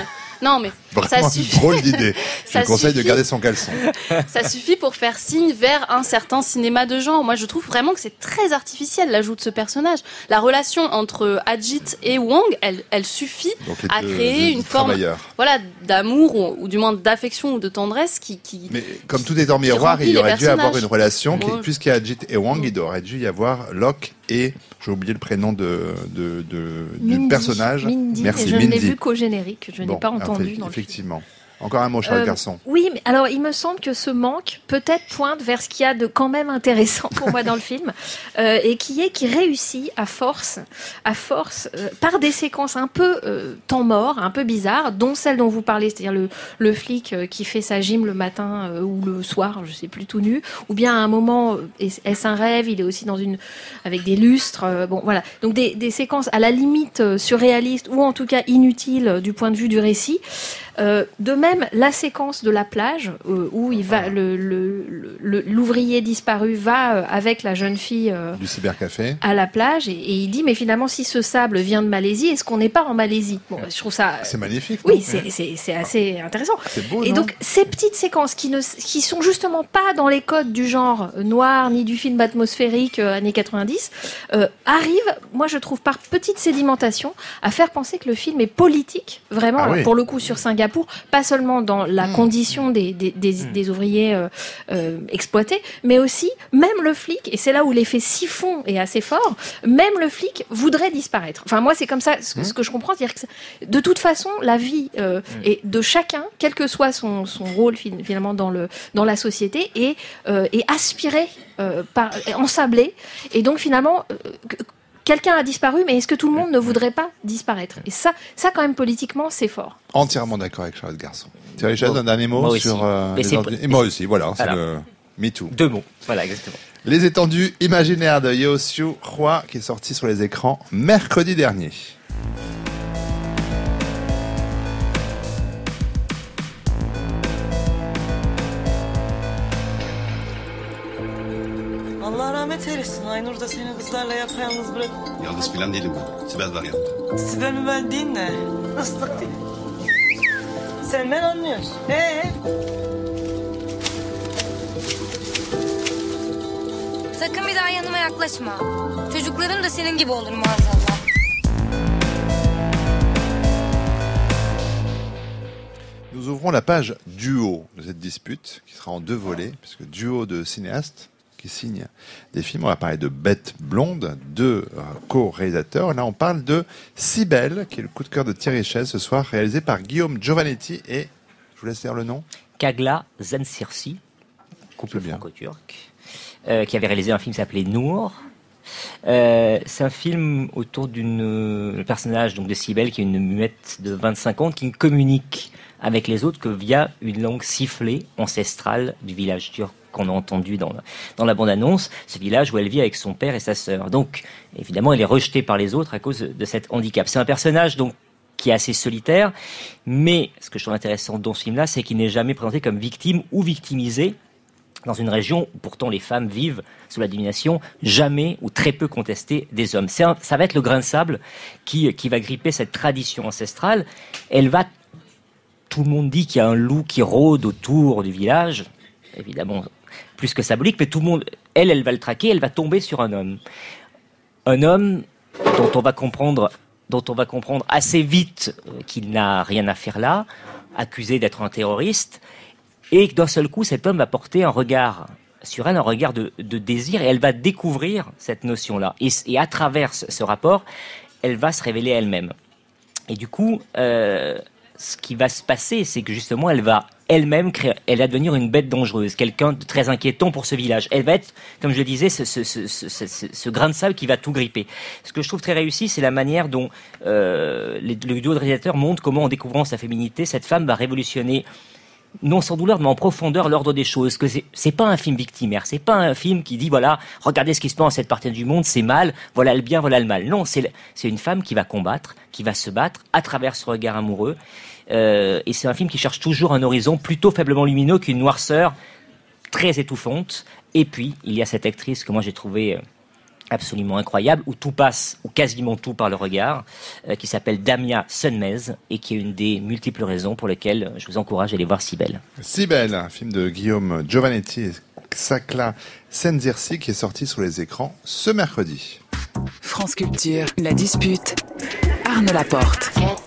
Non, mais Vraiment ça une suffit. drôle d'idée. Je Ça lui conseille suffit. de garder son caleçon. Ça suffit pour faire signe vers un certain cinéma de genre. Moi, je trouve vraiment que c'est très artificiel l'ajout de ce personnage. La relation entre Ajit et Wong, elle, elle suffit Donc, les à deux- créer deux une forme, travailleurs. voilà, d'amour ou, ou du moins d'affection ou de tendresse qui, qui. Mais comme tout est en miroir, remplit il les aurait dû avoir personnages. une relation, qui, Ouais. puisqu'il y a Ajit et Wang, il aurait dû y avoir Locke et, j'ai oublié le prénom de, de, de, du Mindy. personnage. Mindy, Merci, et je ne l'ai Mindy. vu qu'au générique, je n'ai Bon, pas entendu après, dans le film. effectivement. Encore un mot, Charles Euh, Garçon. Oui, mais alors il me semble que ce manque peut-être pointe vers ce qu'il y a de quand même intéressant pour moi dans le film, euh, et qui est qui réussit à force, à force, euh, par des séquences un peu euh, temps mort, un peu bizarres, dont celle dont vous parlez, c'est-à-dire le, le flic euh, qui fait sa gym le matin euh, ou le soir, je sais plus, tout nu, ou bien à un moment, euh, est- est-ce un rêve, il est aussi dans une avec des lustres, euh, bon voilà, donc des, des séquences à la limite euh, surréalistes ou en tout cas inutiles euh, du point de vue du récit. Euh, de même, la séquence de la plage euh, où il va, le, le, le- l'ouvrier disparu va euh, avec la jeune fille euh, Du cybercafé. à la plage et, et il dit mais finalement si ce sable vient de Malaisie, est-ce qu'on n'est pas en Malaisie? Bon, je trouve ça. C'est magnifique. non Oui, c'est, c'est, c'est assez intéressant. C'est beau, Et non donc ces petites séquences qui ne qui sont justement pas dans les codes du genre euh, noir ni du film atmosphérique euh, années quatre-vingt-dix euh, arrivent, moi je trouve par petite sédimentation à faire penser que le film est politique vraiment Ah alors, oui. pour le coup sur Singapour, pas seulement dans la Mmh. condition des des, des, des ouvriers euh, euh, exploités, mais aussi même le flic, et c'est là où l'effet siphon est assez fort, même le flic voudrait disparaître. Enfin moi c'est comme ça ce, Mmh. ce que je comprends, c'est-à-dire que c'est- de toute façon la vie euh, est de chacun, quel que soit son, son rôle fin- finalement dans le dans la société, est euh, est aspiré euh, par ensablé, et donc finalement euh, que- quelqu'un a disparu, mais est-ce que tout le monde ne voudrait pas disparaître? Et ça, ça quand même politiquement, c'est fort. Entièrement d'accord avec Charles Garçon. Thierry Chaz, Bon, un dernier mot moi aussi. sur euh, Mais les c'est- ordures- Et moi aussi, voilà, c'est Voilà. le Me Too. Deux mots. Voilà, exactement. Les étendues imaginaires de Yeo Siu Hwa, qui est sorti sur les écrans mercredi dernier. Allah rahmet eylesin. Aynur da seni kızlarla yapayalnız bırak. Yalnız filan değilim ben. Sibel var yanımda. Sibel mi ben değil ne? Islık değil. Senden anlıyoruz. Ee? Sakın bir daha yanıma yaklaşma. Çocuklarım da senin gibi olur maazallah. Nous ouvrons la page duo de cette dispute, qui sera en deux volets, puisque duo de cinéastes qui signent des films. On va parler de Bête Blonde, deux euh, co-réalisateurs. Là, on parle de Cybèle, qui est le coup de cœur de Thierry Chaz ce soir, réalisé par Guillaume Giovannetti et, je vous laisse dire le nom. Kagla Zensirsi, couple bien, franco-turc, euh, qui avait réalisé un film qui s'appelait Nour. Euh, c'est un film autour d'une euh, personnage donc de Cybèle qui est une muette de vingt-cinq ans qui ne communique avec les autres que via une langue sifflée ancestrale du village turc qu'on a entendu dans la, dans la bande-annonce, ce village où elle vit avec son père et sa sœur. Donc, évidemment, elle est rejetée par les autres à cause de cet handicap. C'est un personnage donc qui est assez solitaire, mais ce que je trouve intéressant dans ce film-là, c'est qu'il n'est jamais présenté comme victime ou victimisé dans une région où pourtant les femmes vivent sous la domination jamais ou très peu contestée des hommes. C'est un, ça va être le grain de sable qui, qui va gripper cette tradition ancestrale. Elle va, tout le monde dit qu'il y a un loup qui rôde autour du village, évidemment plus que symbolique, mais tout le monde, elle, elle va le traquer, elle va tomber sur un homme. Un homme dont on va comprendre, dont on va comprendre assez vite qu'il n'a rien à faire là, accusé d'être un terroriste, et d'un seul coup, cet homme va porter un regard sur elle, un regard de, de désir, et elle va découvrir cette notion-là. Et, et à travers ce, ce rapport, elle va se révéler elle-même. Et du coup, euh, ce qui va se passer, c'est que justement, elle va elle-même créer, elle va devenir une bête dangereuse, quelqu'un de très inquiétant pour ce village. Elle va être, comme je le disais, ce, ce, ce, ce, ce, ce grain de sable qui va tout gripper. Ce que je trouve très réussi, c'est la manière dont euh, les, le duo de réalisateurs montre comment, en découvrant sa féminité, cette femme va révolutionner, non sans douleur, mais en profondeur, l'ordre des choses. Que c'est, c'est pas un film victimaire, c'est pas un film qui dit, voilà, regardez ce qui se passe dans cette partie du monde, c'est mal, voilà le bien, voilà le mal. Non, c'est, c'est une femme qui va combattre, qui va se battre à travers ce regard amoureux. Euh, et c'est un film qui cherche toujours un horizon plutôt faiblement lumineux qu'une noirceur très étouffante. Et puis, il y a cette actrice que moi j'ai trouvée euh, absolument incroyable, où tout passe, ou quasiment tout par le regard, euh, qui s'appelle Damia Sunmez, et qui est une des multiples raisons pour lesquelles je vous encourage à aller voir Cybèle. Cybèle, un film de Guillaume Giovannetti et Xhakla Senzirsi qui est sorti sur les écrans ce mercredi. France Culture, La Dispute, Arnaud Laporte.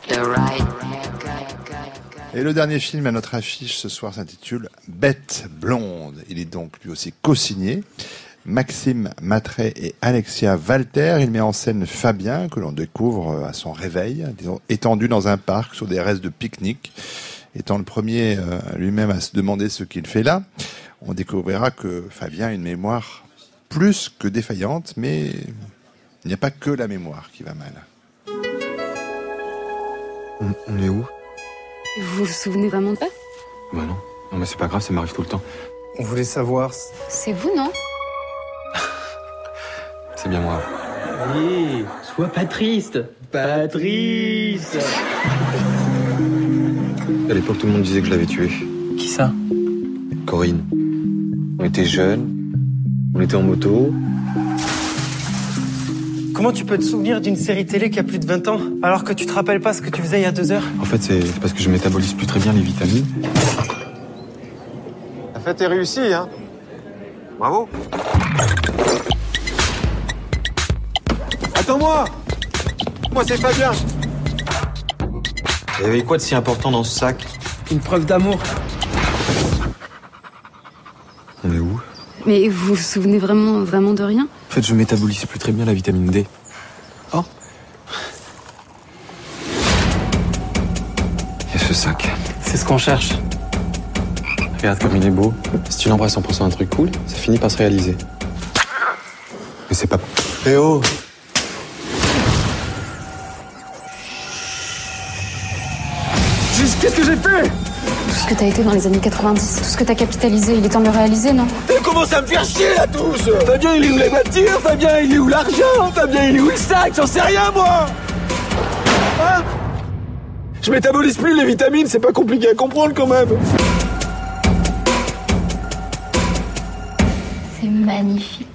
Et le dernier film à notre affiche ce soir s'intitule Bête blonde. Il est donc lui aussi co-signé Maxime Mattray et Alexia Walter. Il met en scène Fabien, que l'on découvre à son réveil, disons, étendu dans un parc sur des restes de pique-nique. Étant le premier euh, lui-même à se demander ce qu'il fait là, on découvrira que Fabien a une mémoire plus que défaillante, mais il n'y a pas que la mémoire qui va mal. On, on est où ? Vous vous souvenez vraiment de pas ? Bah non. Non mais c'est pas grave, ça m'arrive tout le temps. On voulait savoir... C'est vous, non ? C'est bien moi. Oui, sois pas triste. Pas triste. À l'époque, tout le monde disait que je l'avais tué. Qui ça ? Corinne. On était jeunes, on était en moto. Comment tu peux te souvenir d'une série télé qui a plus de vingt ans, alors que tu te rappelles pas ce que tu faisais il y a deux heures ? En fait, c'est parce que je métabolise plus très bien les vitamines. La fête est réussie, hein ? Bravo. Attends-moi ! Moi, c'est Fabien. Il y avait quoi de si important dans ce sac ? Une preuve d'amour. On est où ? Mais vous vous souvenez vraiment, vraiment de rien ? En fait, je métabolise plus très bien la vitamine D. Oh. Et ce sac. C'est ce qu'on cherche. Regarde comme il est beau. Si tu l'embrasses en pensant à un truc cool, ça finit par se réaliser. Mais c'est pas... Eh oh ! Juste, qu'est-ce que j'ai fait ? Tout ce que t'as été dans les années quatre-vingt-dix, tout ce que t'as capitalisé, il est temps de le réaliser, non ? Ils commencent à me faire chier là tous. Fabien, il est où les voitures ? Fabien, il est où l'argent ? Fabien, il est où le sac ? J'en sais rien, moi. Hein ? Je métabolise plus les vitamines, c'est pas compliqué à comprendre quand même. C'est magnifique.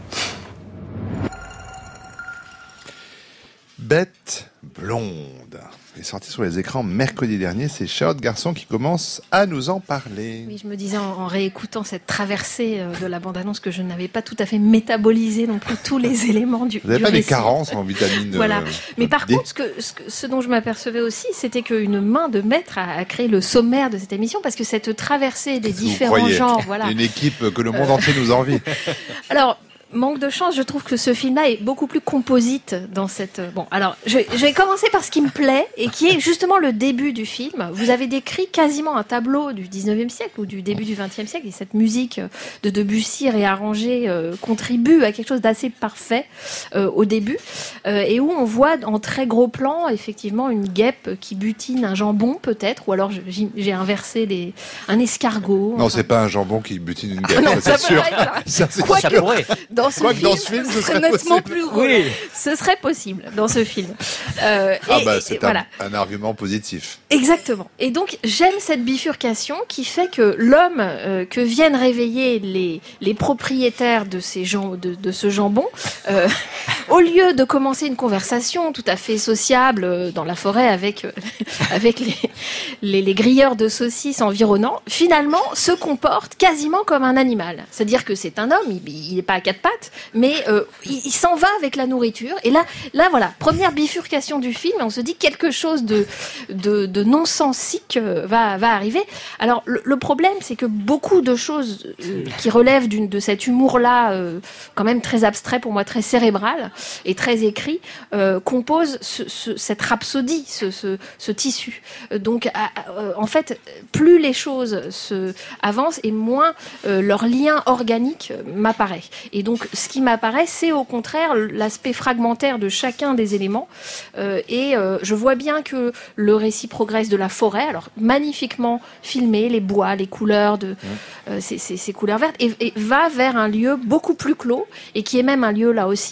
Bête blonde. Il est sorti sur les écrans mercredi dernier. C'est Charlotte Garçon qui commence à nous en parler. Oui, je me disais en, en réécoutant cette traversée euh, de la bande-annonce que je n'avais pas tout à fait métabolisé non plus tous les éléments du Vous n'avez du pas récit. des carences en vitamine Voilà. euh, Mais par D. contre, ce, que, ce, que, ce dont je m'apercevais aussi, c'était qu'une main de maître a, a créé le sommaire de cette émission, parce que cette traversée des Vous différents croyez. genres, voilà. Une équipe que le monde entier nous envie. Alors, manque de chance, je trouve que ce film-là est beaucoup plus composite dans cette... Bon, alors, je, je vais commencer par ce qui me plaît, et qui est justement le début du film. Vous avez décrit quasiment un tableau du dix-neuvième siècle, ou du début du vingtième siècle, et cette musique de Debussy réarrangée euh, contribue à quelque chose d'assez parfait euh, au début, euh, et où on voit en très gros plan, effectivement, une guêpe qui butine un jambon, peut-être, ou alors j'ai, j'ai inversé les, un escargot. Non, enfin. c'est pas un jambon qui butine une guêpe, Ah non, c'est ça sûr. peut être- Ça, c'est Quoique, sûr. dans ce Quoique film, dans ce film, ce serait nettement possible. plus drôle. Oui. Ce serait possible dans ce film. Euh, Ah et- bah, et- c'est et un, voilà. un argument positif. Exactement. Et donc, j'aime cette bifurcation qui fait que l'homme euh, que viennent réveiller les, les propriétaires de, ces jam- de, de ce jambon, euh, au lieu de commencer une conversation tout à fait sociable euh, dans la forêt avec, euh, avec les, les, les grilleurs de saucisses environnants, finalement se comporte quasiment comme un animal. C'est-à-dire que c'est un homme, il n'est pas à quatre pattes, mais euh, il, il s'en va avec la nourriture. Et là, là, voilà, première bifurcation du film, on se dit quelque chose de, de, de non-sensique euh, va, va arriver. Alors, le, le problème, c'est que beaucoup de choses euh, qui relèvent d'une, de cet humour-là, euh, quand même très abstrait pour moi, très cérébral et très écrit, euh, composent ce, ce, cette rhapsodie, ce, ce, ce tissu. Euh, Donc, à, à, en fait, plus les choses se avancent et moins euh, leur lien organique m'apparaît. Et donc, ce qui m'apparaît, c'est au contraire l'aspect fragmentaire de chacun des éléments. Euh, et euh, je vois bien que le récit progresse de la forêt, alors magnifiquement filmé, les bois, les couleurs de euh, ces, ces, ces couleurs vertes, et, et va vers un lieu beaucoup plus clos et qui est même un lieu là aussi mental,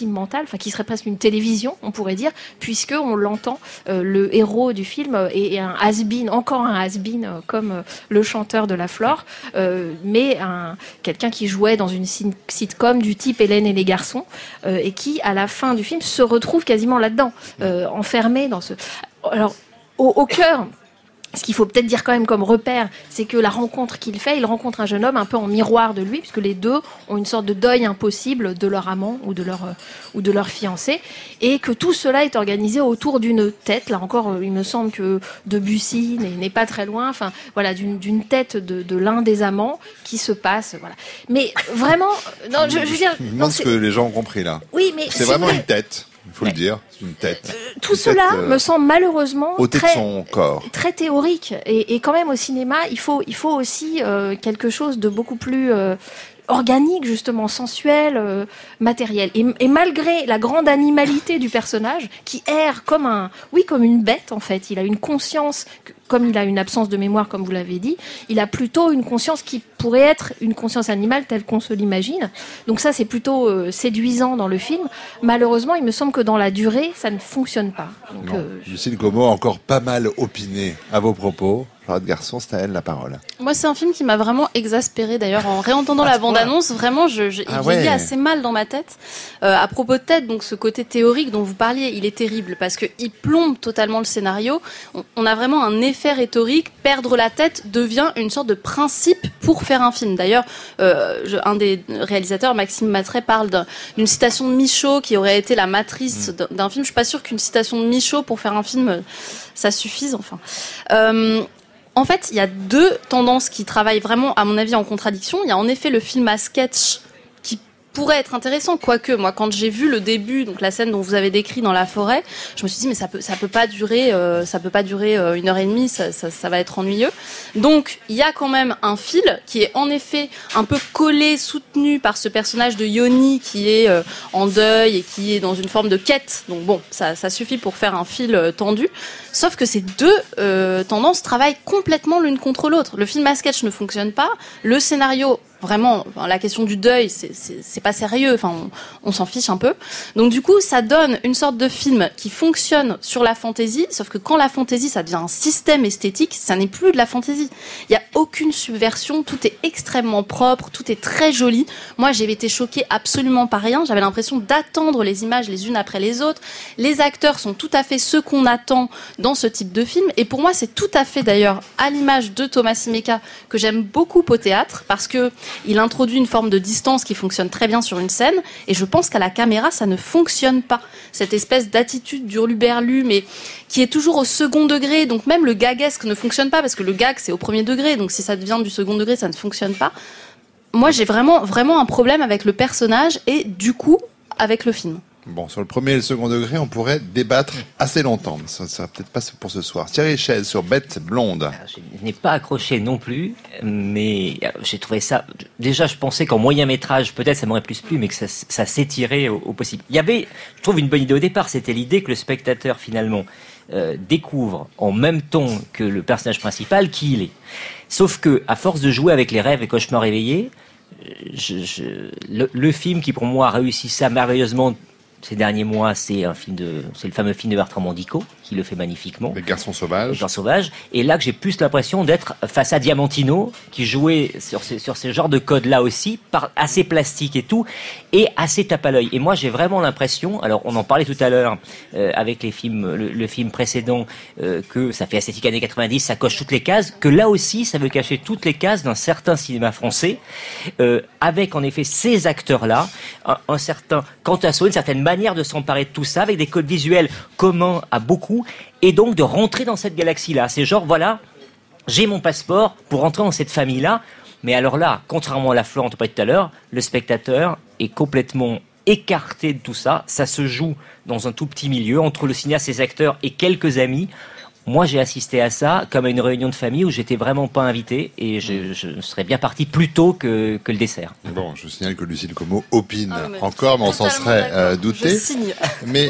enfin qui serait presque une télévision, on pourrait dire, puisque on l'entend, euh, le héros du film est, est un has-been, encore un has-been, euh, comme euh, le chanteur de La Flore, euh, mais un, quelqu'un qui jouait dans une sitcom du type Hélène et les garçons, euh, et qui, à la fin du film, se retrouve quasiment là-dedans, euh, enfermé dans ce... Alors, au, au cœur... Ce qu'il faut peut-être dire quand même comme repère, c'est que la rencontre qu'il fait, il rencontre un jeune homme un peu en miroir de lui, puisque les deux ont une sorte de deuil impossible de leur amant ou de leur, euh, ou de leur fiancé, et que tout cela est organisé autour d'une tête. Là encore, il me semble que Debussy n'est, n'est pas très loin, enfin voilà, d'une, d'une tête de, de l'un des amants qui se passe, voilà. Mais vraiment, non, je, je veux dire, je me demande ce que les gens ont compris là. Oui, mais c'est, c'est vraiment vrai. une tête. Il faut le dire, c'est une tête. Euh, tout une cela tête, euh, me semble malheureusement ôté très, de son corps. très théorique. Et, et quand même au cinéma, il faut, il faut aussi euh, quelque chose de beaucoup plus euh, organique, justement, sensuel, euh, matériel. Et, et malgré la grande animalité du personnage, qui erre comme un, oui, comme une bête en fait, il a une conscience, comme il a une absence de mémoire, comme vous l'avez dit, il a plutôt une conscience qui pourrait être une conscience animale telle qu'on se l'imagine. Donc ça, c'est plutôt euh, séduisant dans le film. Malheureusement, il me semble que dans la durée, ça ne fonctionne pas. Donc, Bon. euh, Lucille Como a encore pas mal opiné à vos propos. Charlotte Garçon, c'est à elle la parole. Moi, c'est un film qui m'a vraiment exaspérée. D'ailleurs, en réentendant la bande-annonce, vraiment, je, je, Ah il ouais. vieillit assez mal dans ma tête. Euh, à propos de tête, donc ce côté théorique dont vous parliez, il est terrible parce que il plombe totalement le scénario. On, on a vraiment un effet rhétorique. Perdre la tête devient une sorte de principe pour faire un film. D'ailleurs, euh, je, un des réalisateurs, Maxime Matray, parle d'un, d'une citation de Michaud qui aurait été la matrice d'un, d'un film. Je suis pas sûre qu'une citation de Michaud pour faire un film, ça suffise. Enfin. Euh, En fait, il y a deux tendances qui travaillent vraiment, à mon avis, en contradiction. Il y a en effet le film à sketch qui pourrait être intéressant, quoique moi, quand j'ai vu le début, donc la scène dont vous avez décrit dans la forêt, je me suis dit mais ça peut, ça peut pas durer, euh, ça peut pas durer euh, une heure et demie, ça, ça, ça va être ennuyeux. Donc il y a quand même un fil qui est en effet un peu collé, soutenu par ce personnage de Yoni qui est euh, en deuil et qui est dans une forme de quête. Donc bon, ça, ça suffit pour faire un fil euh, tendu. Sauf que ces deux euh, tendances travaillent complètement l'une contre l'autre. Le film à sketch ne fonctionne pas. Le scénario, vraiment, enfin, la question du deuil, c'est, c'est, c'est pas sérieux. Enfin, on, on s'en fiche un peu. Donc du coup, ça donne une sorte de film qui fonctionne sur la fantaisie. Sauf que quand la fantaisie, ça devient un système esthétique, ça n'est plus de la fantaisie. Il y a aucune subversion. Tout est extrêmement propre. Tout est très joli. Moi, j'ai été choquée absolument par rien. J'avais l'impression d'attendre les images les unes après les autres. Les acteurs sont tout à fait ceux qu'on attend dans ce type de film. Et pour moi, c'est tout à fait d'ailleurs à l'image de Thomas Simeka que j'aime beaucoup au théâtre parce que il introduit une forme de distance qui fonctionne très bien sur une scène. Et je pense qu'à la caméra, ça ne fonctionne pas. Cette espèce d'attitude d'hurluberlu, mais qui est toujours au second degré. Donc même le gaguesque ne fonctionne pas parce que le gag, c'est au premier degré. Donc si ça devient du second degré, ça ne fonctionne pas. Moi, j'ai vraiment, vraiment un problème avec le personnage et du coup, avec le film. Bon, sur le premier et le second degré, on pourrait débattre assez longtemps. Mais ça ne sera peut-être pas pour ce soir. Thierry Chaise sur Bête Blonde. Je n'ai pas accroché non plus, mais j'ai trouvé ça... Déjà, je pensais qu'en moyen métrage, peut-être ça m'aurait plus plu, mais que ça, ça s'étirait au, au possible. Il y avait, je trouve, une bonne idée au départ. C'était l'idée que le spectateur, finalement, euh, découvre en même temps que le personnage principal qui il est. Sauf que, à force de jouer avec les rêves et cauchemars éveillés, je, je, le, le film qui, pour moi, a réussi ça merveilleusement ces derniers mois, c'est un film de, c'est le fameux film de Bertrand Mandico qui le fait magnifiquement. Les Garçons Sauvages. Les Garçons Sauvages. Et là que j'ai plus l'impression d'être face à Diamantino, qui jouait sur ce, sur ce genre de code-là aussi, par, assez plastique et tout, et assez tape à l'œil. Et moi, j'ai vraiment l'impression, alors on en parlait tout à l'heure euh, avec les films, le, le film précédent, euh, que ça fait esthétique années quatre-vingt-dix, ça coche toutes les cases, que là aussi, ça veut cacher toutes les cases d'un certain cinéma français, euh, avec en effet ces acteurs-là, un, un certain Cantasso, une certaine manière de s'emparer de tout ça, avec des codes visuels communs à beaucoup, et donc de rentrer dans cette galaxie-là. C'est genre, voilà, j'ai mon passeport pour rentrer dans cette famille-là, mais alors là, contrairement à La Flore, on te parlait tout à l'heure, le spectateur est complètement écarté de tout ça, ça se joue dans un tout petit milieu, entre le cinéaste, ses acteurs et quelques amis. Moi, j'ai assisté à ça comme à une réunion de famille où j'étais vraiment pas invité et je, je serais bien parti plus tôt que, que le dessert. Bon, je signale que Lucille Como opine ah, mais encore, mais on s'en serait euh, douté. Je signe. Mais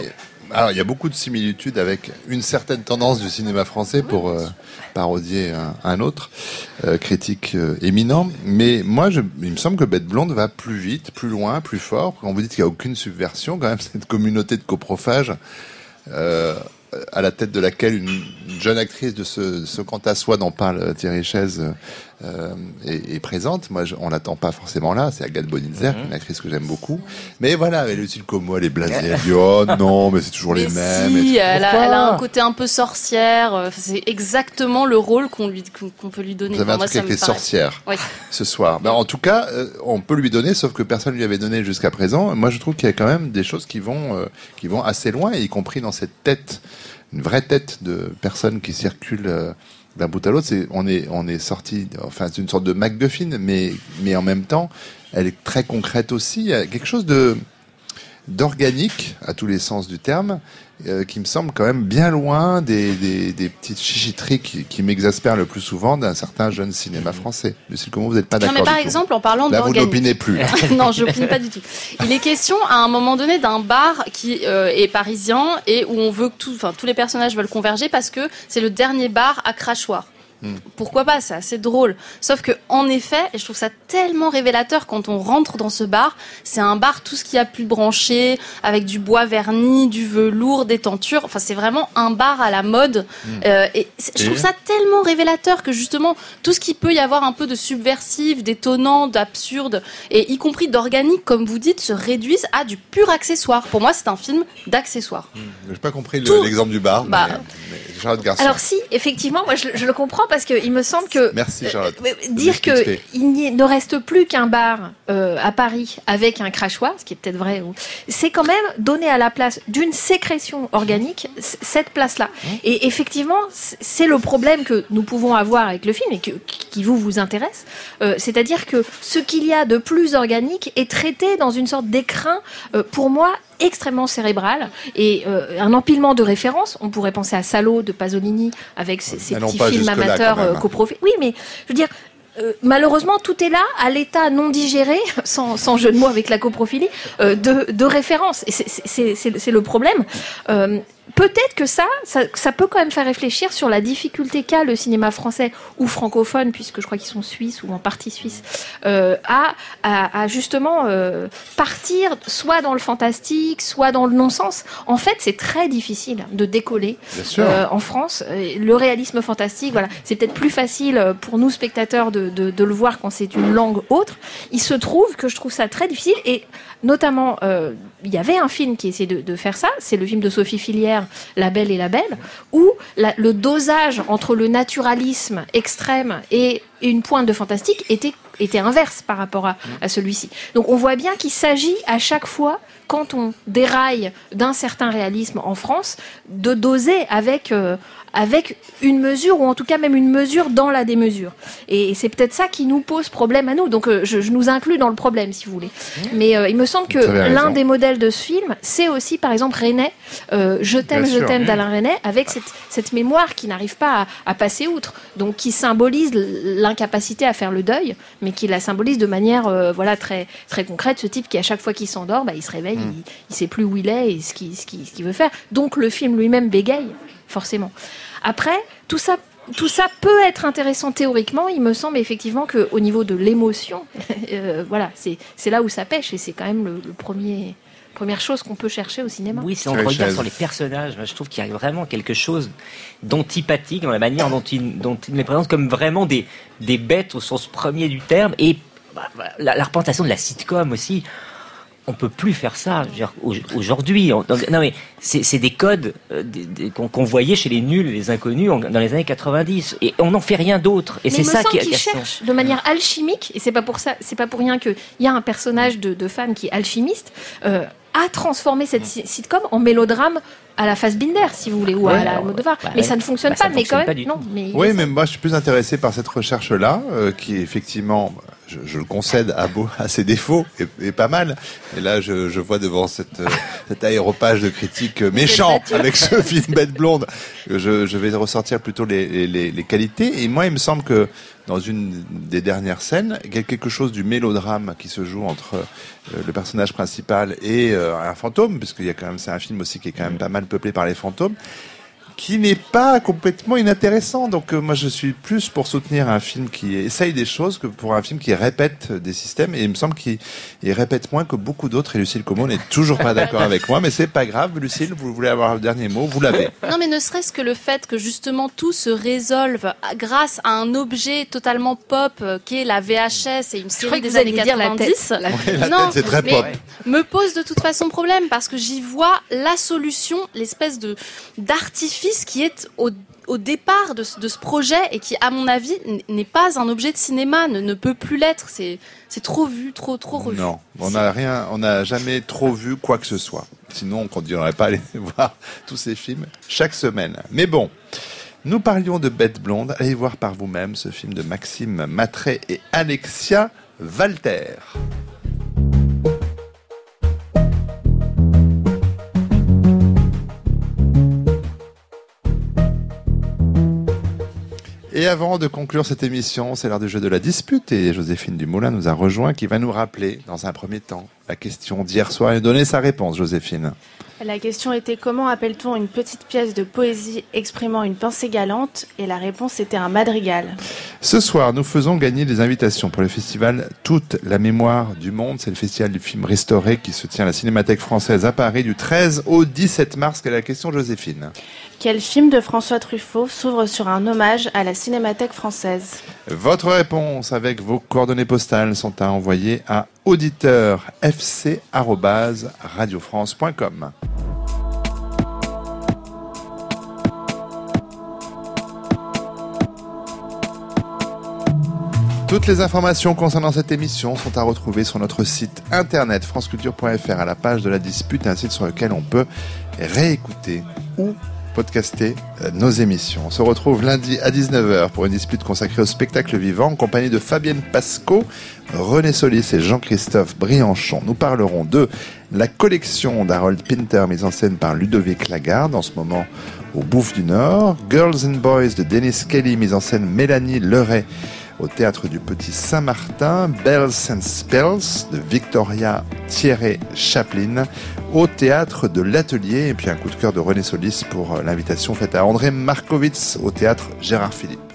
alors il y a beaucoup de similitudes avec une certaine tendance du cinéma français pour euh, parodier un, un autre euh, critique euh, éminent. Mais moi, je, il me semble que Bête Blonde va plus vite, plus loin, plus fort. Quand vous dites qu'il n'y a aucune subversion, quand même, cette communauté de coprophages, euh, à la tête de laquelle une, une jeune actrice de ce, ce quant à soi dont parle Thierry Chaise euh, est, est présente. Moi, je, on l'attend pas forcément là. C'est Agathe Bonitzer, mm-hmm. une actrice que j'aime beaucoup. Mais voilà, mais Lucille Como, elle est blasée. Elle dit oh non, mais c'est toujours mais les mêmes. Si, elle a, elle a un côté un peu sorcière. C'est exactement le rôle qu'on lui qu'on, qu'on peut lui donner. Vous avez enfin, un truc avec les paraît. sorcières oui. ce soir. Ben, en tout cas, euh, on peut lui donner, sauf que personne lui avait donné jusqu'à présent. Moi, je trouve qu'il y a quand même des choses qui vont euh, qui vont assez loin, y compris dans cette tête. Une vraie tête de personne qui circule euh, d'un bout à l'autre. C'est, on est, on est sorti, enfin, c'est une sorte de MacGuffin, mais, mais en même temps, elle est très concrète aussi. Il y a quelque chose de, d'organique, à tous les sens du terme, euh, qui me semble quand même bien loin des, des, des petites chichiteries qui, qui m'exaspèrent le plus souvent d'un certain jeune cinéma français. Lucille, comment vous n'êtes pas d'accord? Non, mais par exemple, en parlant là, d'organique. Vous n'opinez plus. Non, je n'opine pas du tout. Il est question, à un moment donné, d'un bar qui euh, est parisien et où on veut que tout, enfin, tous les personnages veulent converger parce que c'est le dernier bar à crachoir. Hmm. Pourquoi pas, c'est assez drôle. Sauf que, en effet, et je trouve ça tellement révélateur quand on rentre dans ce bar, c'est un bar tout ce qu'il y a plus branché, avec du bois verni, du velours, des tentures. Enfin, c'est vraiment un bar à la mode. Hmm. Euh, et je trouve ça tellement révélateur que justement, tout ce qui peut y avoir un peu de subversif, d'étonnant, d'absurde, et y compris d'organique, comme vous dites, se réduisent à du pur accessoire. Pour moi, c'est un film d'accessoires. Hmm. J'ai pas compris le, l'exemple du bar, bah, mais, mais Charlotte Garçon. Alors si, effectivement, moi je, je le comprends parce que il me semble que Merci, Charlotte. Euh, dire que il n'y ne reste plus qu'un bar euh, à Paris avec un crachoir, ce qui est peut-être vrai, c'est quand même donner à la place d'une sécrétion organique cette place-là. Mmh. Et effectivement, c'est le problème que nous pouvons avoir avec le film et que, qui vous vous intéresse, euh, c'est-à-dire que ce qu'il y a de plus organique est traité dans une sorte d'écrin, euh, pour moi, extrêmement cérébral et euh, un empilement de références. On pourrait penser à Salo de Pasolini avec ses, ses petits films amateurs euh, coprophés. Oui, mais je veux dire, euh, malheureusement, tout est là à l'état non digéré, sans, sans jeu de mots avec la coprophilie, euh, de, de références. Et c'est, c'est, c'est, c'est le problème. Euh, Peut-être que ça, ça, ça peut quand même faire réfléchir sur la difficulté qu'a le cinéma français ou francophone, puisque je crois qu'ils sont suisses ou en partie suisses, euh, à, à, à justement euh, partir soit dans le fantastique, soit dans le non-sens. En fait, c'est très difficile de décoller euh, en France. Le réalisme fantastique, voilà, c'est peut-être plus facile pour nous spectateurs de, de, de le voir quand c'est une langue autre. Il se trouve que je trouve ça très difficile et notamment, euh, il y avait un film qui essayait de, de faire ça, c'est le film de Sophie Filière, La Belle et la Belle, où la, le dosage entre le naturalisme extrême et une pointe de fantastique était, était inverse par rapport à, à celui-ci. Donc on voit bien qu'il s'agit à chaque fois, quand on déraille d'un certain réalisme en France, de doser avec... Euh, avec une mesure, ou en tout cas même une mesure dans la démesure. Et c'est peut-être ça qui nous pose problème à nous. Donc euh, je, je nous inclus dans le problème, si vous voulez. Mais euh, il me semble que l'un des modèles de ce film, c'est aussi, par exemple, Resnais, euh, Je t'aime, Bien je sûr. t'aime d'Alain Resnais, avec cette, cette mémoire qui n'arrive pas à, à passer outre. Donc qui symbolise l'incapacité à faire le deuil, mais qui la symbolise de manière euh, voilà, très, très concrète. Ce type qui, à chaque fois qu'il s'endort, bah, il se réveille, mm. il ne sait plus où il est et ce qu'il, ce qu'il, ce qu'il veut faire. Donc le film lui-même bégaye. Forcément. Après, tout ça, tout ça peut être intéressant théoriquement. Il me semble effectivement qu'au niveau de l'émotion, euh, voilà, c'est, c'est là où ça pêche et c'est quand même le, le premier... Première chose qu'on peut chercher au cinéma. Oui, si on regarde sur les personnages, je trouve qu'il y a vraiment quelque chose d'antipathique dans la manière dont il, dont il les présente comme vraiment des, des bêtes au sens premier du terme. Et bah, la, la représentation de la sitcom aussi. On peut plus faire ça. Je veux dire, aujourd'hui, on, non mais c'est, c'est des codes euh, des, des, qu'on, qu'on voyait chez les nuls, les inconnus, en, dans les années quatre-vingt-dix, et on n'en fait rien d'autre. Et mais c'est ça qui est qu'il cherche de manière alchimique, et c'est pas pour ça, c'est pas pour rien que il y a un personnage de, de femme qui est alchimiste, euh, à transformer cette sitcom en mélodrame à la Fassbinder, si vous voulez, ou ouais, à la Almodovar. Bah, mais ça ne fonctionne bah, pas, mais quand même, non. Mais oui, mais moi, je suis plus intéressé par cette recherche-là, euh, qui est effectivement, je, je le concède, à, beau, à ses défauts, et, et pas mal. Et là, je, je vois devant cette, euh, cet aéropage de critiques méchants avec ce film Bête Blonde, je, je vais ressortir plutôt les, les, les qualités. Et moi, il me semble que dans une des dernières scènes, il y a quelque chose du mélodrame qui se joue entre euh, le personnage principal et euh, un fantôme, puisqu'il y a quand même, c'est un film aussi qui est quand même pas mal peuplé par les fantômes, qui n'est pas complètement inintéressant. Donc euh, moi je suis plus pour soutenir un film qui essaye des choses que pour un film qui répète des systèmes, et il me semble qu'il il répète moins que beaucoup d'autres, et Lucille Como n'est toujours pas d'accord avec moi, mais c'est pas grave. Lucille, vous voulez avoir le dernier mot, vous l'avez. Non, mais ne serait-ce que le fait que justement tout se résolve grâce à un objet totalement pop euh, qui est la V H S et une série des années quatre-vingt-dix. La tête. Oui, la non, tête, c'est très mais pop. me pose de toute façon problème, parce que j'y vois la solution, l'espèce de d'artifice qui est au, au départ de ce, de ce projet, et qui, à mon avis, n'est pas un objet de cinéma, ne, ne peut plus l'être. C'est, c'est trop vu, trop, trop revu. Non, on n'a rien, on n'a jamais trop vu quoi que ce soit. Sinon, on ne continuerait pas à aller voir tous ces films chaque semaine. Mais bon, nous parlions de Bête blonde. Allez voir par vous-même ce film de Maxime Mattray et Alexia Walter. Et avant de conclure cette émission, c'est l'heure du jeu de la dispute, et Joséphine Dumoulin nous a rejoint, qui va nous rappeler, dans un premier temps, la question d'hier soir et donner sa réponse, Joséphine. La question était: comment appelle-t-on une petite pièce de poésie exprimant une pensée galante? Et la réponse était un madrigal. Ce soir, nous faisons gagner des invitations pour le festival Toute la mémoire du monde. C'est le festival du film restauré qui se tient à la Cinémathèque française à Paris du treize au dix-sept mars. Quelle est la question, Joséphine? Quel film de François Truffaut s'ouvre sur un hommage à la Cinémathèque française? Votre réponse avec vos coordonnées postales sont à envoyer à auditeur f c arobase radio france point com. Toutes les informations concernant cette émission sont à retrouver sur notre site internet franceculture point f r à la page de la dispute, un site sur lequel on peut réécouter ou podcaster nos émissions. On se retrouve lundi à dix-neuf heures pour une dispute consacrée au spectacle vivant en compagnie de Fabienne Pasco, René Solis et Jean-Christophe Brianchon. Nous parlerons de la collection d'Harold Pinter mise en scène par Ludovic Lagarde en ce moment au Bouffe du Nord, Girls and Boys de Dennis Kelly mise en scène Mélanie Leray au Théâtre du Petit Saint-Martin, Bells and Spells de Victoria Thierry Chaplin au Théâtre de l'Atelier, et puis un coup de cœur de René Solis pour l'invitation faite à André Markovitz au Théâtre Gérard Philippe.